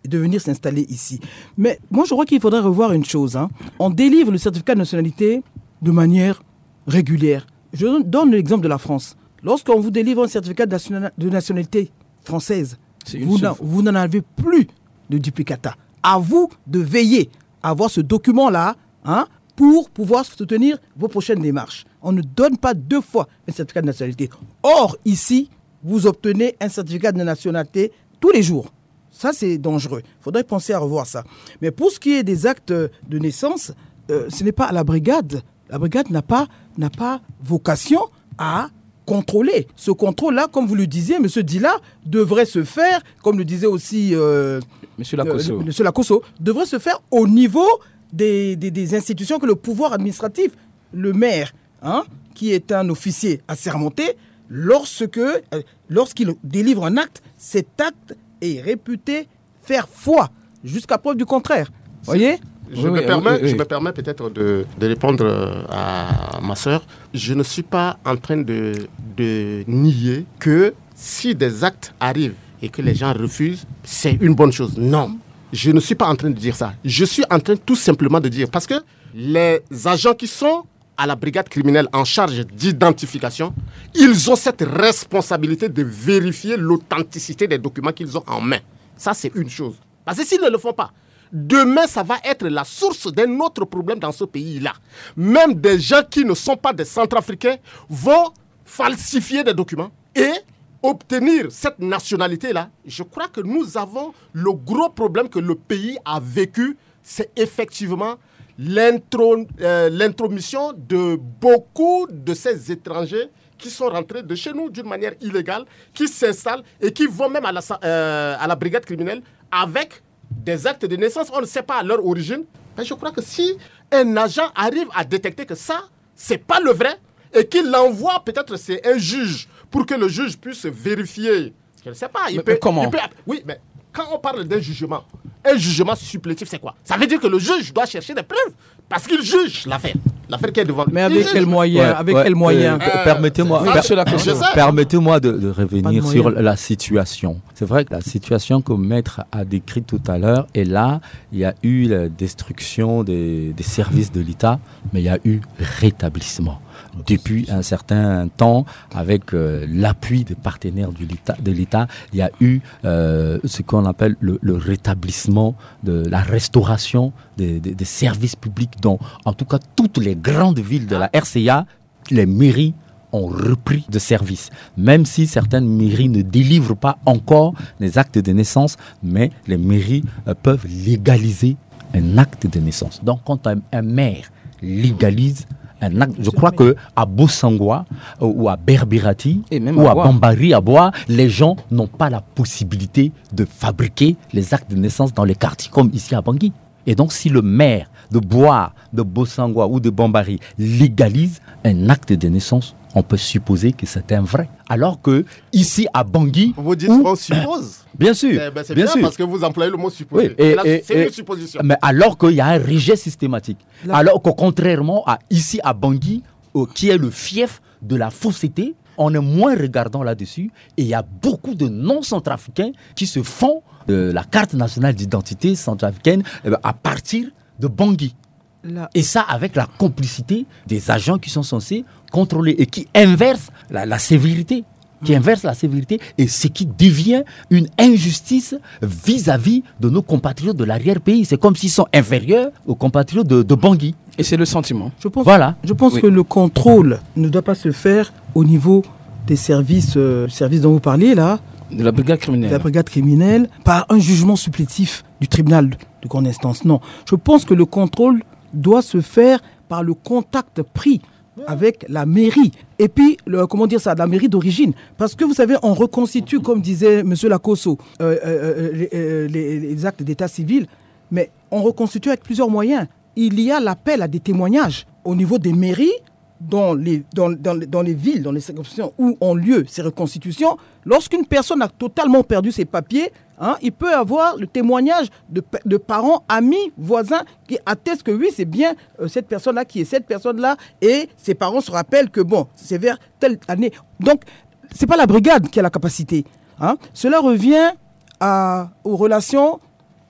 de venir s'installer ici. Mais moi, je crois qu'il faudrait revoir une chose. Hein. On délivre le certificat de nationalité de manière régulière. Je donne l'exemple de la France. Lorsqu'on vous délivre un certificat de nationalité française, vous, n'a, vous n'en avez plus de duplicata. À vous de veiller à avoir ce document-là, hein, pour pouvoir soutenir vos prochaines démarches. On ne donne pas deux fois un certificat de nationalité. Or, ici, vous obtenez un certificat de nationalité tous les jours. Ça, c'est dangereux. Il faudrait penser à revoir ça. Mais pour ce qui est des actes de naissance, euh, ce n'est pas à la brigade. La brigade n'a pas, n'a pas vocation à contrôler. Ce contrôle-là, comme vous le disiez, M. Dila, devrait se faire, comme le disait aussi euh, M. Lacosso. Euh, M. Lacosso, devrait se faire au niveau des, des, des institutions que le pouvoir administratif, le maire, hein, qui est un officier assermenté, lorsque, euh, lorsqu'il délivre un acte, cet acte est réputé faire foi, jusqu'à preuve du contraire. Vous voyez ? Je, oui, me oui, permets, oui, oui. je me permets peut-être de, de répondre à ma sœur. Je ne suis pas en train de, de nier que si des actes arrivent et que les gens refusent, c'est une bonne chose. Non, je ne suis pas en train de dire ça. Je suis en train tout simplement de dire, parce que les agents qui sont à la brigade criminelle en charge d'identification, ils ont cette responsabilité de vérifier l'authenticité des documents qu'ils ont en main. Ça, c'est une chose. Parce que s'ils ne le font pas, demain, ça va être la source d'un autre problème dans ce pays-là. Même des gens qui ne sont pas des Centrafricains vont falsifier des documents et obtenir cette nationalité-là. Je crois que nous avons le gros problème que le pays a vécu, c'est effectivement l'intro, euh, l'intromission de beaucoup de ces étrangers qui sont rentrés de chez nous d'une manière illégale, qui s'installent et qui vont même à la, euh, à la brigade criminelle avec des actes de naissance. On ne sait pas leur origine. Mais je crois que si un agent arrive à détecter que ça, c'est pas le vrai, et qu'il l'envoie, peut-être c'est un juge, pour que le juge puisse vérifier. Je ne sais pas. Il mais, peut, mais comment il peut, oui, mais quand on parle d'un jugement, un jugement supplétif, c'est quoi? Ça veut dire que le juge doit chercher des preuves, parce qu'il juge l'affaire. L'affaire qui est devant lui. Mais avec quel moyen, Ouais, avec ouais, quel moyen euh, Permettez-moi, oui, per- monsieur Lacoste. per- permettez-moi de, de revenir Pas de sur moyen. la situation. C'est vrai que la situation que Maître a décrite tout à l'heure, et là, il y a eu la destruction des, des services de l'État, mais il y a eu rétablissement. Depuis un certain temps, avec euh, l'appui des partenaires du l'État, de l'État, il y a eu euh, ce qu'on appelle le, le rétablissement, de la restauration des, des, des services publics dont, en tout cas, toutes les grandes villes de la R C A, les mairies ont repris de service. Même si certaines mairies ne délivrent pas encore les actes de naissance, mais les mairies euh, peuvent légaliser un acte de naissance. Donc, quand un, un maire légalise un acte, je crois que à Bossangoa euh, ou à Berbérati Et même ou à à Bois. Bambari, à Bois, les gens n'ont pas la possibilité de fabriquer les actes de naissance dans les quartiers comme ici à Bangui. Et donc, si le maire de Bois, de Bossangoa ou de Bambari légalise un acte de naissance, on peut supposer que c'est un vrai. Alors que ici à Bangui, Vous dites où- qu'on suppose. bien sûr, Eh ben, c'est bien bien, sûr. parce que vous employez le mot supposer. Oui, et- Là, et- c'est et- une supposition. Mais alors qu'il y a un rejet systématique. Là- Alors que contrairement à ici à Bangui, euh, qui est le fief de la fausseté, on est moins regardant là-dessus. Et il y a beaucoup de non-centrafricains qui se font de la carte nationale d'identité centrafricaine eh ben, à partir de Bangui. Là- Et ça avec la complicité des agents qui sont censés contrôler et qui inversent la, la sévérité. Qui inverse la sévérité et ce qui devient une injustice vis-à-vis de nos compatriotes de l'arrière-pays. C'est comme s'ils sont inférieurs aux compatriotes de, de Bangui. Et c'est le sentiment. Je pense, Voilà. je pense Oui. que le contrôle ne doit pas se faire au niveau des services, euh, services dont vous parliez là, De la brigade de criminelle. la brigade criminelle, par un jugement supplétif du tribunal de, de grande instance. Non. Je pense que le contrôle doit se faire par le contact pris avec la mairie. Et puis, le, comment dire ça, la mairie d'origine. Parce que vous savez, on reconstitue, comme disait M. Lacosso, euh, euh, les, euh, les- les actes d'état civil, mais on reconstitue avec plusieurs moyens. Il y a l'appel à des témoignages au niveau des mairies, dans les, dans, dans, dans les villes, dans les circonscriptions où ont lieu ces reconstitutions. Lorsqu'une personne a totalement perdu ses papiers, hein, il peut avoir le témoignage de, pa- de parents, amis, voisins qui attestent que oui, c'est bien euh, cette personne-là qui est cette personne-là, et ses parents se rappellent que bon, c'est vers telle année. Donc, c'est pas la brigade qui a la capacité. Hein. Cela revient à, aux relations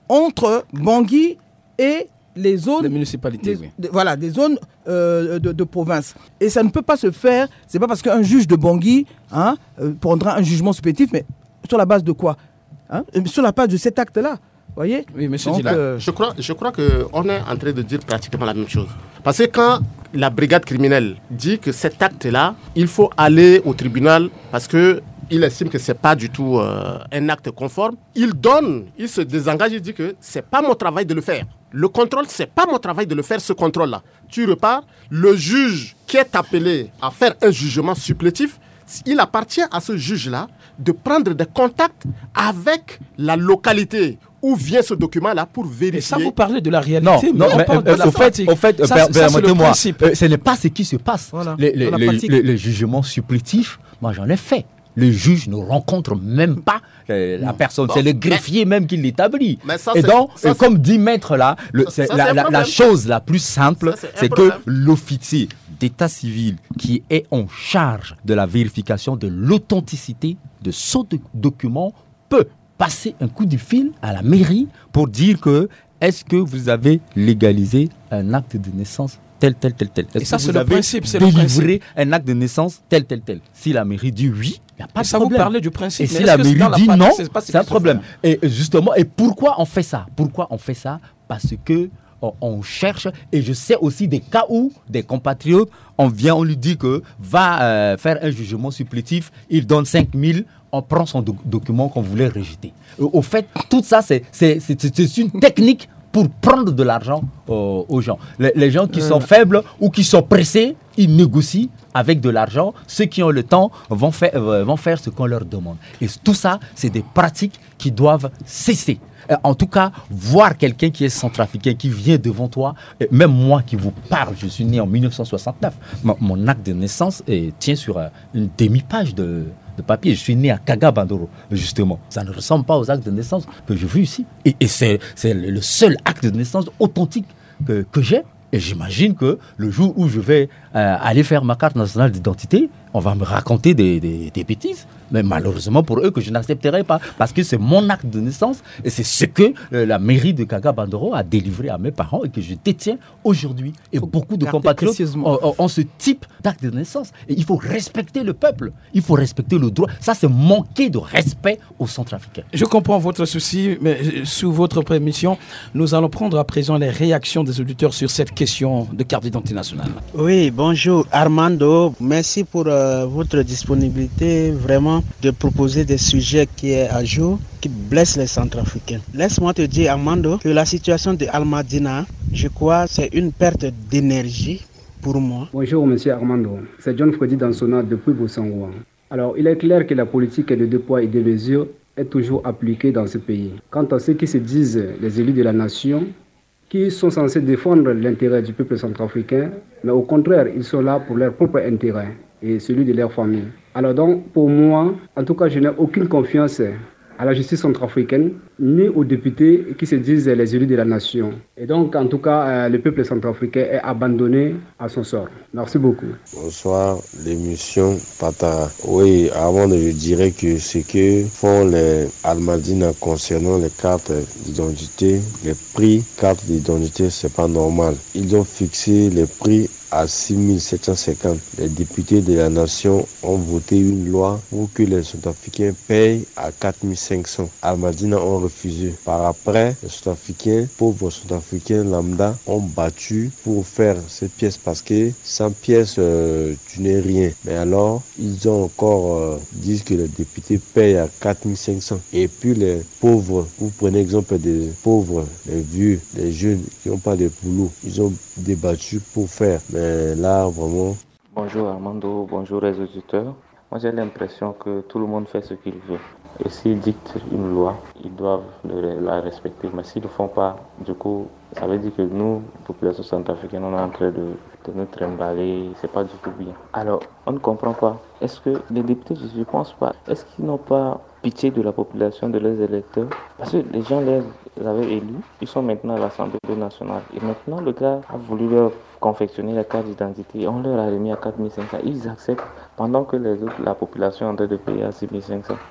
entre Bangui et les zones... Les municipalités, des, oui. des, voilà, des zones euh, de, de province. Et ça ne peut pas se faire, c'est pas parce qu'un juge de Bangui hein, euh, prendra un jugement supplétif, mais sur la base de quoi hein, sur la base de cet acte-là. Voyez oui, monsieur Donc, euh... Je crois, je crois qu'on est en train de dire pratiquement la même chose. Parce que quand la brigade criminelle dit que cet acte-là, il faut aller au tribunal parce que il estime que ce n'est pas du tout euh, un acte conforme, il donne, il se désengage, il dit que ce n'est pas mon travail de le faire. Le contrôle, ce n'est pas mon travail de le faire, ce contrôle-là. Tu repars, le juge qui est appelé à faire un jugement supplétif, il appartient à ce juge-là de prendre des contacts avec la localité où vient ce document-là pour vérifier. Et ça, vous parlez de la réalité. Non, non, mais, mais euh, au fait, au fait ça, per, permettez-moi, euh, ce n'est pas ce qui se passe. Voilà, les, les, les, les, les jugements supplétifs, moi j'en ai fait. Le juge ne rencontre même pas euh, la personne. Bon, c'est le greffier mais, même qui l'établit. Ça, et donc, ça, comme dit maître là, le, ça, c'est, ça, la, la, la chose la plus simple, ça, c'est, c'est que l'officier d'état civil qui est en charge de la vérification de l'authenticité de ce document peut passer un coup de fil à la mairie pour dire que est-ce que vous avez légalisé un acte de naissance tel, tel, tel, tel. Est-ce et ça, que c'est vous le avez principe, c'est délivré le principe. un acte de naissance tel, tel, tel. Si la mairie dit oui, il n'y a pas et de ça problème. Vous parlez du principe. Et si la mairie dit non, c'est, c'est un problème. Et justement, et pourquoi on fait ça Pourquoi on fait ça Parce que on, on cherche, et je sais aussi des cas où des compatriotes, on vient, on lui dit que va euh, faire un jugement supplétif, il donne cinq mille, on prend son do- document qu'on voulait rejeter. Au, au fait, tout ça, c'est, c'est, c'est, c'est une technique pour prendre de l'argent euh, aux gens. Les, les gens qui euh. sont faibles ou qui sont pressés, ils négocient avec de l'argent. Ceux qui ont le temps vont faire, euh, vont faire ce qu'on leur demande. Et tout ça, c'est des pratiques qui doivent cesser. En tout cas, voir quelqu'un qui est centrafricain, qui vient devant toi, même moi qui vous parle, je suis né en dix-neuf cent soixante-neuf, mon, mon acte de naissance eh, tient sur euh, une demi-page de, de papier. Je suis né à Kaga-Bandoro, justement. Ça ne ressemble pas aux actes de naissance que je vis ici. Et, et c'est, c'est le seul acte de naissance authentique que, que j'ai. Et j'imagine que le jour où je vais euh, aller faire ma carte nationale d'identité, on va me raconter des, des, des bêtises. Mais malheureusement pour eux que je n'accepterai pas. Parce que c'est mon acte de naissance et c'est ce que euh, la mairie de Kaga-Bandoro a délivré à mes parents et que je détiens aujourd'hui. Et faut beaucoup de compatriotes ont, ont, ont ce type d'acte de naissance. Et il faut respecter le peuple. Il faut respecter le droit. Ça, c'est manquer de respect aux Centrafricains. Je comprends votre souci, mais sous votre permission, nous allons prendre à présent les réactions des auditeurs sur cette question de carte d'identité nationale. Oui, bonjour Armando. Merci pour euh, votre disponibilité, vraiment, de proposer des sujets qui est à jour, qui blessent les Centrafricains. Laisse-moi te dire, Armando, que la situation de Al-Madina, je crois, c'est une perte d'énergie pour moi. Bonjour, monsieur Armando. C'est John Freddy Dansona depuis Boussangoua. Alors, il est clair que la politique de deux poids et deux mesures est toujours appliquée dans ce pays. Quant à ceux qui se disent les élus de la nation, qui sont censés défendre l'intérêt du peuple centrafricain, mais au contraire, ils sont là pour leur propre intérêt et celui de leur famille. Alors donc, pour moi, en tout cas, je n'ai aucune confiance à la justice centrafricaine, ni aux députés qui se disent les élus de la nation. Et donc, en tout cas, euh, le peuple centrafricain est abandonné à son sort. Merci beaucoup. Bonsoir, l'émission Patara. Oui, avant, je dirais que ce que font les Al-Madina concernant les cartes d'identité, les prix cartes d'identité, c'est pas normal. Ils ont fixé les prix à six mille sept cent cinquante. Les députés de la nation ont voté une loi pour que les Sud-Africains payent à quatre mille cinq cents. Al-Madina ont refusé. Par après, les Sud-Africains, pauvres Sud-Africains lambda, ont battu pour faire ces pièces parce que sans pièces, euh, tu n'es rien. Mais alors, ils ont encore euh, dit que les députés payent à quatre mille cinq cents. Et puis les pauvres, vous prenez exemple des pauvres, les vieux, les jeunes qui n'ont pas de boulot, ils ont débattu pour faire. Mais là, vraiment... Bonjour Armando, bonjour les auditeurs. Moi, j'ai l'impression que tout le monde fait ce qu'il veut. Et s'ils dictent une loi, ils doivent la respecter. Mais s'ils ne le font pas, du coup, ça veut dire que nous, population centrafricaine, on est en train de, de nous trimballer. C'est pas du tout bien. Alors, on ne comprend pas. Est-ce que les députés, je ne pense pas, est-ce qu'ils n'ont pas pitié de la population, de leurs électeurs? Parce que les gens les avaient élus, ils sont maintenant à l'Assemblée nationale. Et maintenant, le gars a voulu leur confectionner la carte d'identité. On leur a remis à quatre mille cinq cents. Ils acceptent pendant que les autres, la population est en train de payer à six mille cinq cents.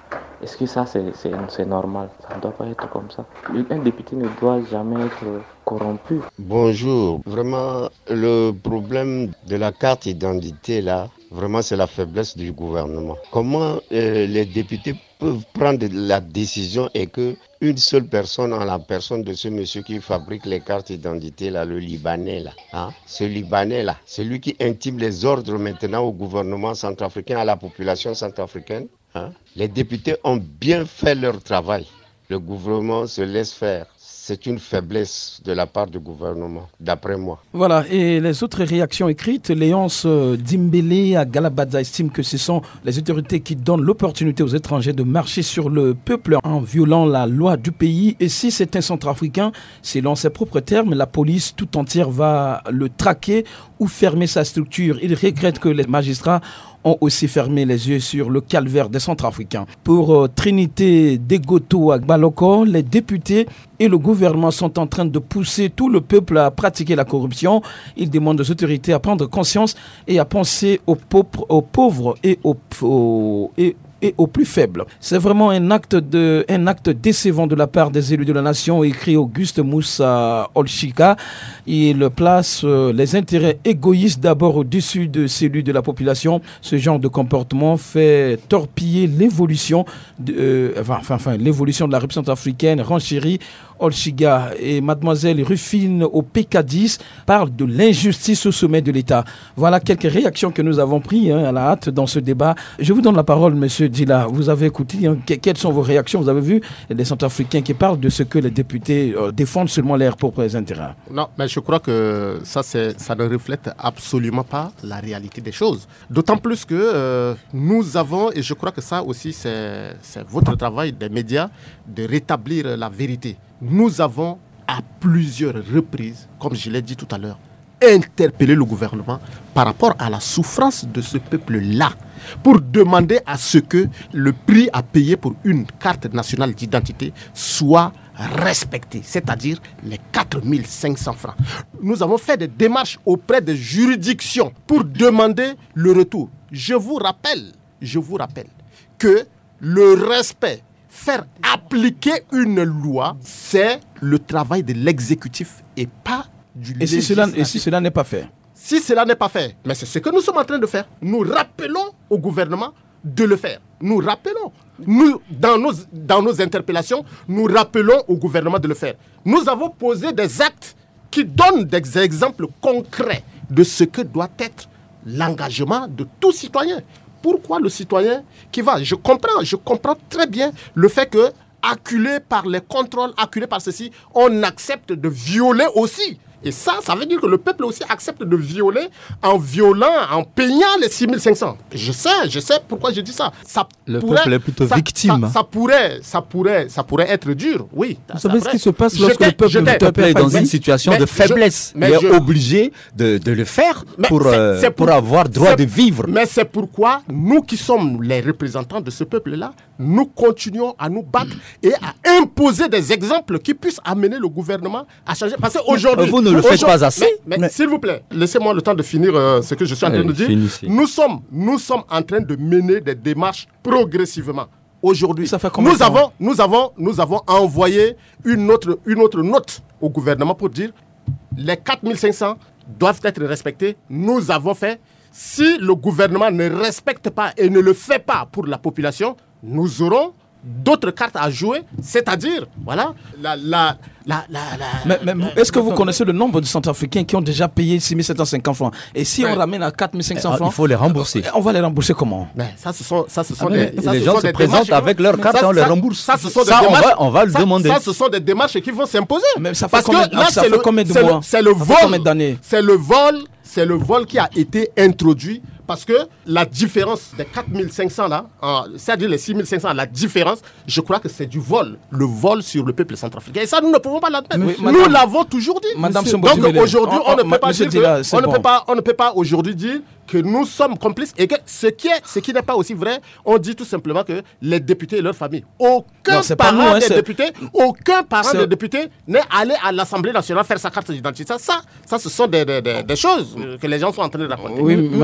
Est-ce que ça, c'est, c'est, c'est normal? Ça ne doit pas être comme ça. Un député ne doit jamais être corrompu. Bonjour. Vraiment, le problème de la carte d'identité, là, vraiment, c'est la faiblesse du gouvernement. Comment euh, les députés peuvent prendre la décision et que une seule personne, en la personne de ce monsieur qui fabrique les cartes d'identité, là, le Libanais, là, hein, ce Libanais, là, c'est lui qui intime les ordres maintenant au gouvernement centrafricain, à la population centrafricaine. Hein. Les députés ont bien fait leur travail. Le gouvernement se laisse faire. C'est une faiblesse de la part du gouvernement, d'après moi. Voilà, et les autres réactions écrites, Léonce Dimbélé à Galabadza estime que ce sont les autorités qui donnent l'opportunité aux étrangers de marcher sur le peuple en violant la loi du pays. Et si c'est un centrafricain, selon ses propres termes, la police tout entière va le traquer ou fermer sa structure. Il regrette que les magistrats ont aussi fermé les yeux sur le calvaire des Centrafricains. Pour euh, Trinité Degoto à Baloko, les députés et le gouvernement sont en train de pousser tout le peuple à pratiquer la corruption. Ils demandent aux autorités à prendre conscience et à penser aux pauvres, aux pauvres et aux, aux, et, et aux plus faibles. C'est vraiment un acte, de, un acte décevant de la part des élus de la nation, écrit Auguste Moussa Olchika. Il place euh, les intérêts égoïstes d'abord au-dessus de celui de la population. Ce genre de comportement fait torpiller l'évolution de, euh, enfin, enfin, l'évolution de la République centrafricaine, renchérit Olchiga. Et mademoiselle Rufine au P K dix parle de l'injustice au sommet de l'État. Voilà quelques réactions que nous avons prises hein, à la hâte dans ce débat. Je vous donne la parole, monsieur Dila. Vous avez écouté, hein, que, quelles sont vos réactions? Vous avez vu les Centrafricains qui parlent de ce que les députés euh, défendent seulement leurs propres intérêts. Non, mais je crois que ça, c'est, ça ne reflète absolument pas la réalité des choses. D'autant plus que euh, nous avons, et je crois que ça aussi, c'est, c'est votre travail des médias, de rétablir la vérité. Nous avons, à plusieurs reprises, comme je l'ai dit tout à l'heure, interpellé le gouvernement par rapport à la souffrance de ce peuple-là, pour demander à ce que le prix à payer pour une carte nationale d'identité soit respecté, c'est-à-dire les quatre mille cinq cents francs. Nous avons fait des démarches auprès des juridictions pour demander le retour. Je vous rappelle, je vous rappelle que le respect, faire appliquer une loi, c'est le travail de l'exécutif et pas du et si cela Et si cela n'est pas fait Si cela n'est pas fait, mais c'est ce que nous sommes en train de faire. Nous rappelons au gouvernement de le faire. Nous rappelons. Nous, dans nos, dans nos interpellations, nous rappelons au gouvernement de le faire. Nous avons posé des actes qui donnent des exemples concrets de ce que doit être l'engagement de tout citoyen. Pourquoi le citoyen qui va? Je comprends, je comprends très bien le fait que, acculé par les contrôles, acculé par ceci, on accepte de violer aussi. Et ça, ça veut dire que le peuple aussi accepte de violer en violant, en payant les six mille cinq cents. Je sais, je sais pourquoi je dis ça. ça le pourrait, peuple est plutôt ça, victime. Ça, ça, pourrait, ça, pourrait, ça pourrait être dur, oui. Vous savez ce qui se passe lorsque le peuple, le peuple est dans une situation mais de faiblesse. Je, Il est je, obligé de, de le faire pour, c'est, euh, c'est pour, pour avoir droit de vivre. Mais c'est pourquoi nous qui sommes les représentants de ce peuple-là, nous continuons à nous battre et à imposer des exemples qui puissent amener le gouvernement à changer. Parce qu'aujourd'hui... Vous ne le faites pas assez. Mais, mais, mais s'il vous plaît, laissez-moi le temps de finir euh, ce que je suis en train Allez, de dire. Finissez. Nous sommes, nous sommes en train de mener des démarches progressivement. Aujourd'hui, ça fait combien nous avons, nous avons, nous avons envoyé une autre, une autre note au gouvernement pour dire les quatre mille cinq cents doivent être respectés. Nous avons fait. Si le gouvernement ne respecte pas et ne le fait pas pour la population, nous aurons d'autres cartes à jouer, c'est-à-dire, voilà, la... la, la, la, la mais, mais la, est-ce que vous connaissez le nombre de Centrafricains qui ont déjà payé six mille sept cent cinquante francs? Et si ouais. on ramène à quatre mille cinq cents francs, il faut les rembourser. On va les rembourser comment? Mais ça, ce sont, ça, ce sont ah, des... Ça, les ce gens sont se des présentent avec leur carte et on les rembourse. Ça, ce sont des ça, démarches... On va, on va le ça, demander. Ça, ce sont des démarches qui vont s'imposer. Mais ça fait Parce combien, que là, ça c'est fait le, combien de c'est mois? le, c'est le vol... combien d'années? C'est le vol... C'est le vol qui a été introduit parce que la différence des quatre mille cinq cents là, euh, c'est-à-dire les six mille cinq cents, la différence, je crois que c'est du vol. Le vol sur le peuple centrafricain. Et ça, nous ne pouvons pas l'admettre. Oui, nous madame, l'avons toujours dit. Madame Donc aujourd'hui, on, on, on, ne peut pas dire Dila, que, on, bon. ne peut pas, on ne peut pas aujourd'hui dire que nous sommes complices et que ce qui, est, ce qui n'est pas aussi vrai, on dit tout simplement que les députés et leurs familles, aucun non, parent nous, hein, des c'est... députés, aucun parent c'est... des députés n'est allé à l'Assemblée nationale faire sa carte d'identité. Ça, ça, ça ce sont des, des, des, des choses que les gens sont en train de raconter. Oui, madame.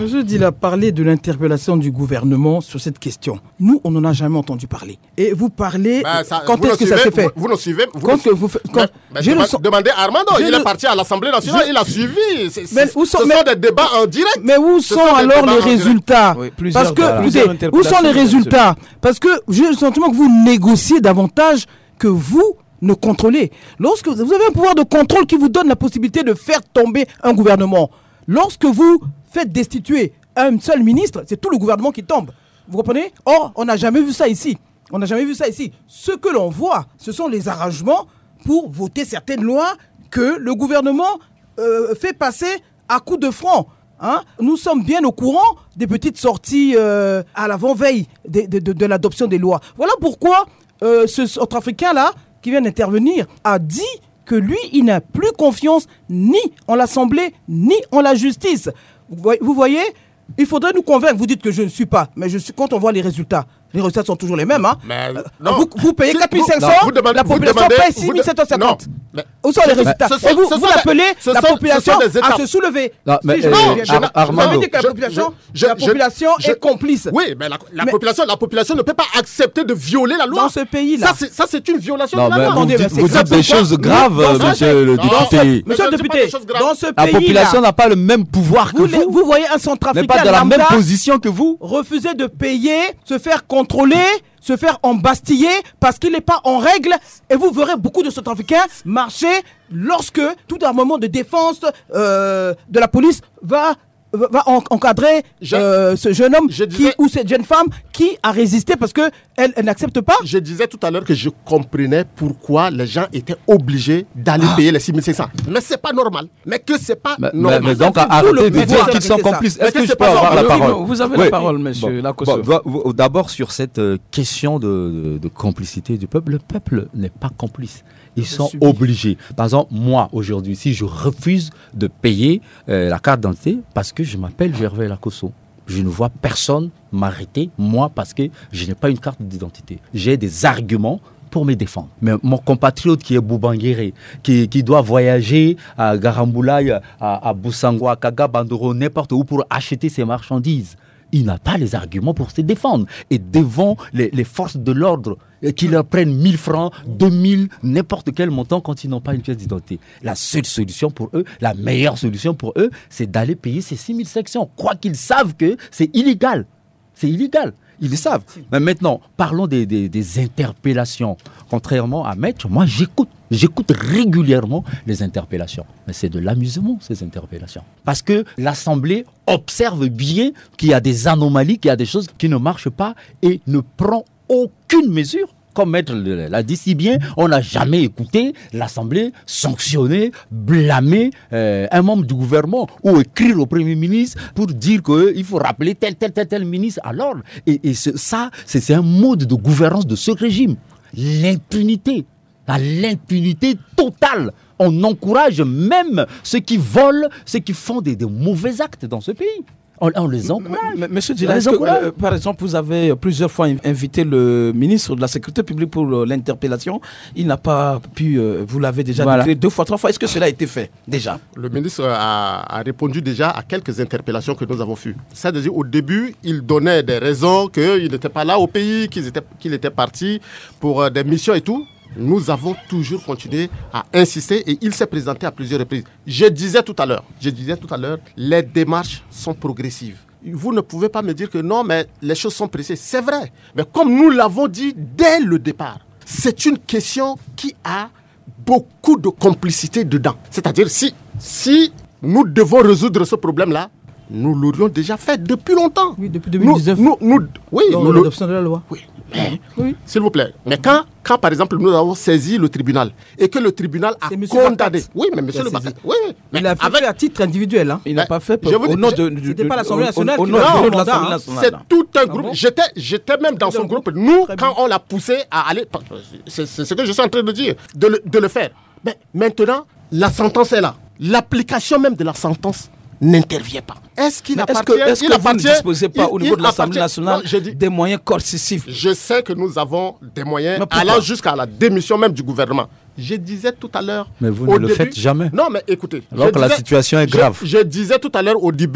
Monsieur Dil a parlé de l'interpellation du gouvernement sur cette question. Nous, on n'en a jamais entendu parler. Et vous parlez... Ben, ça, quand est-ce que suivez, ça s'est fait? Vous, vous nous suivez vous quand nous... que vous fait, quand... ben, ben, demande, demandez à Armando, il le... est parti à l'Assemblée nationale, je... il a suivi. C'est, mais c'est, où sont, ce mais... sont des débats en direct. Mais où sont, sont alors les résultats? Oui, Parce que, écoutez, où sont les résultats? Parce que j'ai le sentiment que vous négociez davantage que vous ne contrôlez. Lorsque vous avez un pouvoir de contrôle qui vous donne la possibilité de faire tomber un gouvernement, lorsque vous faites destituer un seul ministre, c'est tout le gouvernement qui tombe. Vous comprenez? Or, on n'a jamais vu ça ici. On n'a jamais vu ça ici. Ce que l'on voit, ce sont les arrangements pour voter certaines lois que le gouvernement euh, fait passer à coups de franc. Hein? Nous sommes bien au courant des petites sorties euh, à l'avant-veille de, de, de, de l'adoption des lois. Voilà pourquoi euh, ce Centrafricain-là, qui vient d'intervenir, a dit que lui, il n'a plus confiance ni en l'Assemblée, ni en la justice. Vous voyez, il faudrait nous convaincre. Vous dites que je ne suis pas, mais je suis, quand on voit les résultats, les résultats sont toujours les mêmes. Hein. Mais, non. Vous, vous payez quatre mille cinq cents, vous, vous demandez, la population demandez, paye six mille sept cent cinquante. Non, où sont les résultats? sont, Et vous, vous appelez des, la population à se soulever. Non, mais, si je euh, bien, Ar- Ar- vous avez dit que la population, je, je, la population je, est complice. Oui, mais la, la, mais population, la population ne peut pas accepter de violer la loi. Dans ce pays-là. Ça, c'est, ça, c'est une violation non, de la loi. Vous dites, vous dites des choses graves, monsieur le député. Monsieur le député, dans ce pays-là. La population n'a pas le même pouvoir que vous. Vous voyez un Centrafricain n'est pas dans la même position que vous. Refuser de payer, se faire contrôler, se faire embastiller parce qu'il n'est pas en règle, et vous verrez beaucoup de Centrafricains marcher lorsque tout armement de défense euh, de la police va, va encadrer je, euh, ce jeune homme qui, disais, ou cette jeune femme qui a résisté parce qu'elle elle n'accepte pas. Je disais tout à l'heure que je comprenais pourquoi les gens étaient obligés d'aller ah. payer les six mille cinq cents. Mais c'est pas normal. Mais que c'est pas mais, normal. Mais, mais donc arrêtez de dire qu'ils sont complices. Est-ce que, que je peux avoir la parole? Vous avez oui. la parole, monsieur Lacoste. Bon, bon, d'abord sur cette question de, de, de complicité du peuple, le peuple n'est pas complice. Ils sont obligés. Par exemple, moi, aujourd'hui, si je refuse de payer euh, la carte d'identité parce que je m'appelle Gervais Lacosso, je ne vois personne m'arrêter, moi, parce que je n'ai pas une carte d'identité. J'ai des arguments pour me défendre. Mais mon compatriote qui est Boubanguéré, qui, qui doit voyager à Garamboulaye, à, à Boussango, à Kaga, Bandoro, n'importe où pour acheter ses marchandises, il n'a pas les arguments pour se défendre. Et devant les, les forces de l'ordre, qui leur prennent mille francs, deux mille, n'importe quel montant quand ils n'ont pas une pièce d'identité. La seule solution pour eux, la meilleure solution pour eux, c'est d'aller payer ces six mille sections. Quoi qu'ils savent que c'est illégal. C'est illégal. Ils le savent. Mais maintenant, parlons des, des, des interpellations. Contrairement à Maître, moi j'écoute. J'écoute régulièrement les interpellations. Mais c'est de l'amusement, ces interpellations. Parce que l'Assemblée observe bien qu'il y a des anomalies, qu'il y a des choses qui ne marchent pas et ne prend aucune mesure. Comme Maître l'a dit si bien, on n'a jamais écouté l'Assemblée sanctionner, blâmer euh, un membre du gouvernement ou écrire au Premier ministre pour dire qu'il faut rappeler tel, tel, tel, tel ministre à l'ordre. Et, et ce, ça, c'est, c'est un mode de gouvernance de ce régime. L'impunité. À l'impunité totale. On encourage même ceux qui volent, ceux qui font des, des mauvais actes dans ce pays. On, on les encourage. M- m- Monsieur Dila, est-ce que, euh, par exemple, vous avez plusieurs fois invité le ministre de la Sécurité publique pour euh, l'interpellation. Il n'a pas pu, euh, vous l'avez déjà voilà. déclaré deux fois, trois fois. Est-ce que cela a été fait déjà? Le ministre a, a répondu déjà à quelques interpellations que nous avons faites. C'est-à-dire, au début, il donnait des raisons qu'il n'était pas là au pays, qu'il était, qu'il était parti pour euh, des missions et tout. Nous avons toujours continué à insister et il s'est présenté à plusieurs reprises. Je disais tout à l'heure, je disais tout à l'heure, les démarches sont progressives. Vous ne pouvez pas me dire que non, mais les choses sont pressées. C'est vrai, mais comme nous l'avons dit dès le départ, c'est une question qui a beaucoup de complicité dedans. C'est-à-dire, si, si nous devons résoudre ce problème-là, nous l'aurions déjà fait depuis longtemps. Oui, depuis deux mille dix-neuf. Nous, nous, nous, oui, nous, l'adoption de la loi. Oui, mais, oui. S'il vous plaît. Mais quand, quand, par exemple, nous avons saisi le tribunal et que le tribunal a condamné. Oui, mais monsieur le Bacat. Oui, mais il a fait avec... à titre individuel. Hein. Il n'a pas fait pour, au nom de. de C'était pas l'Assemblée nationale. Au nom de l'Assemblée nationale. C'est tout un groupe. Ah bon? J'étais, j'étais même dans son groupe. Nous, quand on l'a poussé à aller. C'est, c'est ce que je suis en train de dire, de le, de le faire. Mais maintenant, la sentence est là. L'application même de la sentence n'intervient pas. Est-ce qu'il est-ce appartient, que, est-ce il que appartient, vous ne disposez pas il, au niveau de l'Assemblée nationale non, dit, des moyens coercitifs? Je sais que nous avons des moyens allant jusqu'à la démission même du gouvernement. Je disais tout à l'heure... Mais vous ne le début, faites jamais. Non, mais écoutez... Alors que disais, la situation est grave. Je, je disais tout à l'heure au début,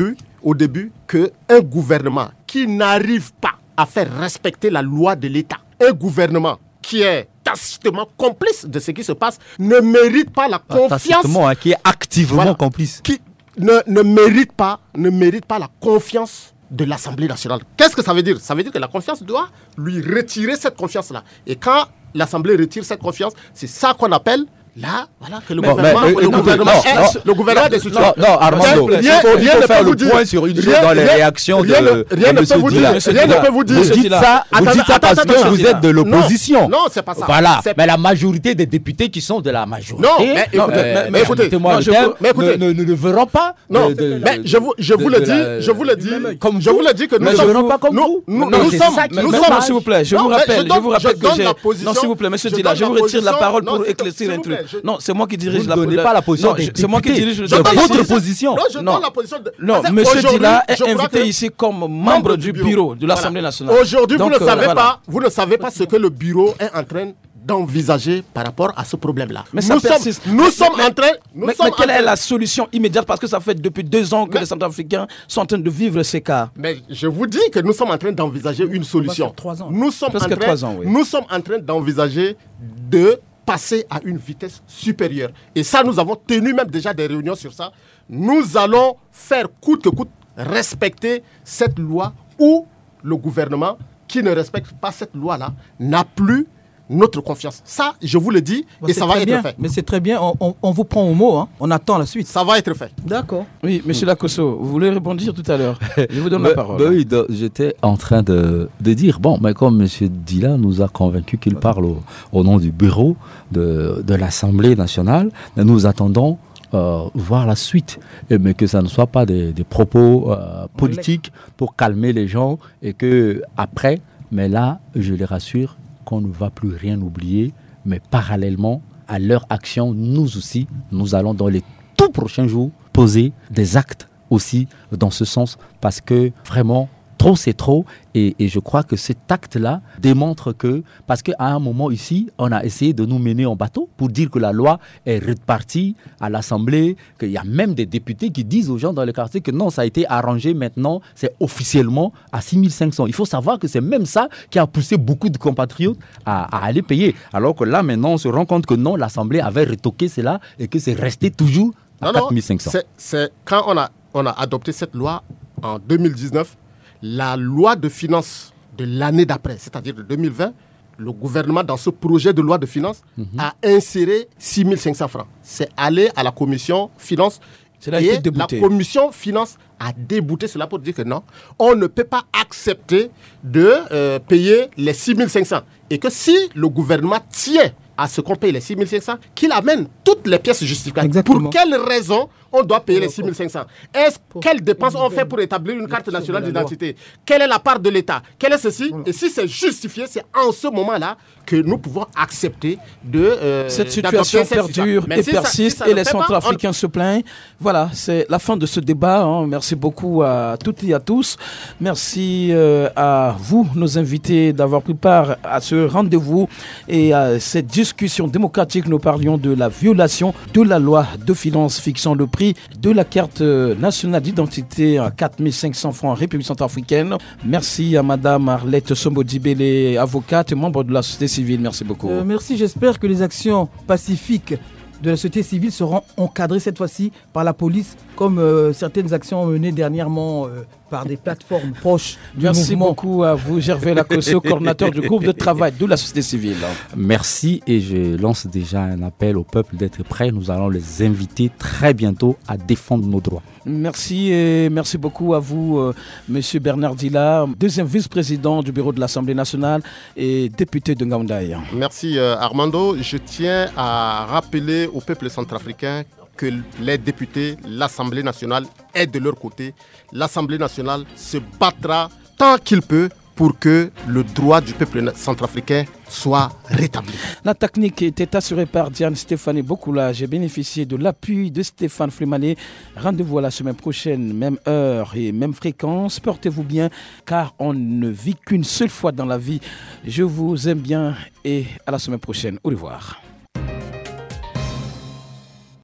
au début qu'un gouvernement qui n'arrive pas à faire respecter la loi de l'État, un gouvernement qui est tacitement complice de ce qui se passe, ne mérite pas la confiance... Tacitement, hein, qui est activement voilà, complice. Qui ne, ne, mérite pas, ne mérite pas la confiance de l'Assemblée nationale. Qu'est-ce que ça veut dire? Ça veut dire que la confiance doit lui retirer cette confiance-là. Et quand l'Assemblée retire cette confiance, c'est ça qu'on appelle... Là, voilà, que le bon, gouvernement, mais, le écoutez, gouvernement, non, est, non, le gouvernement des soutiens. Non, non, Armando, rien, rien, rien, il rien faut ne faire peut vous le dire. point sur une chose Rien, dans les rien, réactions rien, de, rien de ne peut vous dire. Dila. Rien ne peut vous dire. Vous dites ça, vous dites ça parce que vous êtes de l'opposition. Non, non, c'est pas ça. Voilà, mais la majorité des députés qui sont de la majorité, non, mais écoutez, euh, mais écoutez, moi, non, le je, terme, mais écoutez, ne, ne, ne verront pas. Non, de, de, mais je vous, je vous le dis, je vous le dis, comme je vous le dis que nous sommes pas comme vous. Nous sommes, nous sommes, s'il vous plaît, je vous rappelle, je vous rappelle que j'ai. Non, s'il vous plaît, monsieur Dila, je vous retire la parole pour éclaircir un truc. Non, c'est moi qui dirige la position. C'est moi qui dirige le débat. Votre position. Non, je donne la position de... Non, monsieur Dila est invité ici comme membre du bureau de l'Assemblée nationale. Aujourd'hui, vous ne savez pas, vous ne savez pas ce que le bureau est en train d'envisager par rapport à ce problème-là. Mais ça nous persiste. Sommes, nous mais, sommes mais, en train... Nous mais, sommes mais quelle en est train... la solution immédiate? Parce que ça fait depuis deux ans que mais, les Centrafricains sont en train de vivre ces cas. Mais je vous dis que nous sommes en train d'envisager une solution. Trois ans. Nous sommes, Presque en train, trois ans, oui. nous sommes en train d'envisager de passer à une vitesse supérieure. Et ça, nous avons tenu même déjà des réunions sur ça. Nous allons faire coûte que coûte respecter cette loi où le gouvernement qui ne respecte pas cette loi-là n'a plus notre confiance. Ça, je vous le dis, bon, et ça va être bien, fait. Mais c'est très bien, on, on, on vous prend au mot, hein. On attend la suite. Ça va être fait. D'accord. Oui, monsieur Lacosso, vous voulez rebondir tout à l'heure? Je vous donne bah, la parole. Bah oui, de, j'étais en train de, de dire, bon, mais comme monsieur Dila nous a convaincus qu'il parle au, au nom du bureau de, de l'Assemblée nationale, nous attendons Euh, voir la suite, et, mais que ça ne soit pas des, des propos euh, politiques pour calmer les gens et que après, mais là, je les rassure qu'on ne va plus rien oublier, mais parallèlement à leur action, nous aussi, nous allons dans les tout prochains jours poser des actes aussi dans ce sens, parce que vraiment, trop c'est trop, et, et je crois que cet acte-là démontre que, parce qu'à un moment ici, on a essayé de nous mener en bateau pour dire que la loi est repartie à l'Assemblée, qu'il y a même des députés qui disent aux gens dans le quartier que non, ça a été arrangé maintenant, c'est officiellement à six mille cinq cents. Il faut savoir que c'est même ça qui a poussé beaucoup de compatriotes à, à aller payer, alors que là maintenant on se rend compte que non, l'Assemblée avait retoqué cela et que c'est resté toujours à non, quatre mille cinq cents. Non, c'est, c'est quand on a, on a adopté cette loi en deux mille dix-neuf, la loi de finances de l'année d'après, c'est-à-dire de deux mille vingt, le gouvernement, dans ce projet de loi de finances, mm-hmm. a inséré six mille cinq cents francs. C'est allé à la commission finances. Cela et a été débouté. La commission finances a débouté cela pour dire que non, on ne peut pas accepter de euh, payer les six mille cinq cents. Et que si le gouvernement tient à ce qu'on paye les six mille cinq cents, qu'il amène toutes les pièces justificatives. Exactement. Pour quelle raison on doit payer les six mille cinq cents? Est-ce quelles dépenses on fait pour établir une carte nationale d'identité? Quelle est la part de l'État? Quel est ceci? Et si c'est justifié, c'est en ce moment-là que nous pouvons accepter de euh, cette situation perdure et si persiste ça, si et les Centrafricains on... se plaignent. Voilà, c'est la fin de ce débat. Hein. Merci beaucoup à toutes et à tous. Merci euh, à vous, nos invités, d'avoir pris part à ce rendez-vous et à cette discussion démocratique. Nous parlions de la violation de la loi de finances fixant le prix de la carte nationale d'identité à quatre mille cinq cents francs en République centrafricaine. Merci à madame Arlette Sombo-Dibélé, avocate et membre de la société civile. Merci beaucoup. Euh, merci, j'espère que les actions pacifiques de la société civile seront encadrées cette fois-ci par la police, comme euh, certaines actions menées dernièrement euh, par des plateformes proches du Merci mouvement. beaucoup à vous, Gervais Lacosso, coordinateur du groupe de travail de la société civile. Merci, et je lance déjà un appel au peuple d'être prêt. Nous allons les inviter très bientôt à défendre nos droits. Merci et merci beaucoup à vous, euh, Monsieur Bernard Dila, deuxième vice-président du bureau de l'Assemblée nationale et député de Ngaoundaya. Merci euh, Armando. Je tiens à rappeler au peuple centrafricain que les députés, l'Assemblée nationale est de leur côté. L'Assemblée nationale se battra tant qu'il peut pour que le droit du peuple centrafricain soit rétabli. La technique était assurée par Diane Stéphanie Bokoula. J'ai bénéficié de l'appui de Stéphane Frémalé. Rendez-vous à la semaine prochaine, même heure et même fréquence. Portez-vous bien, car on ne vit qu'une seule fois dans la vie. Je vous aime bien et à la semaine prochaine. Au revoir.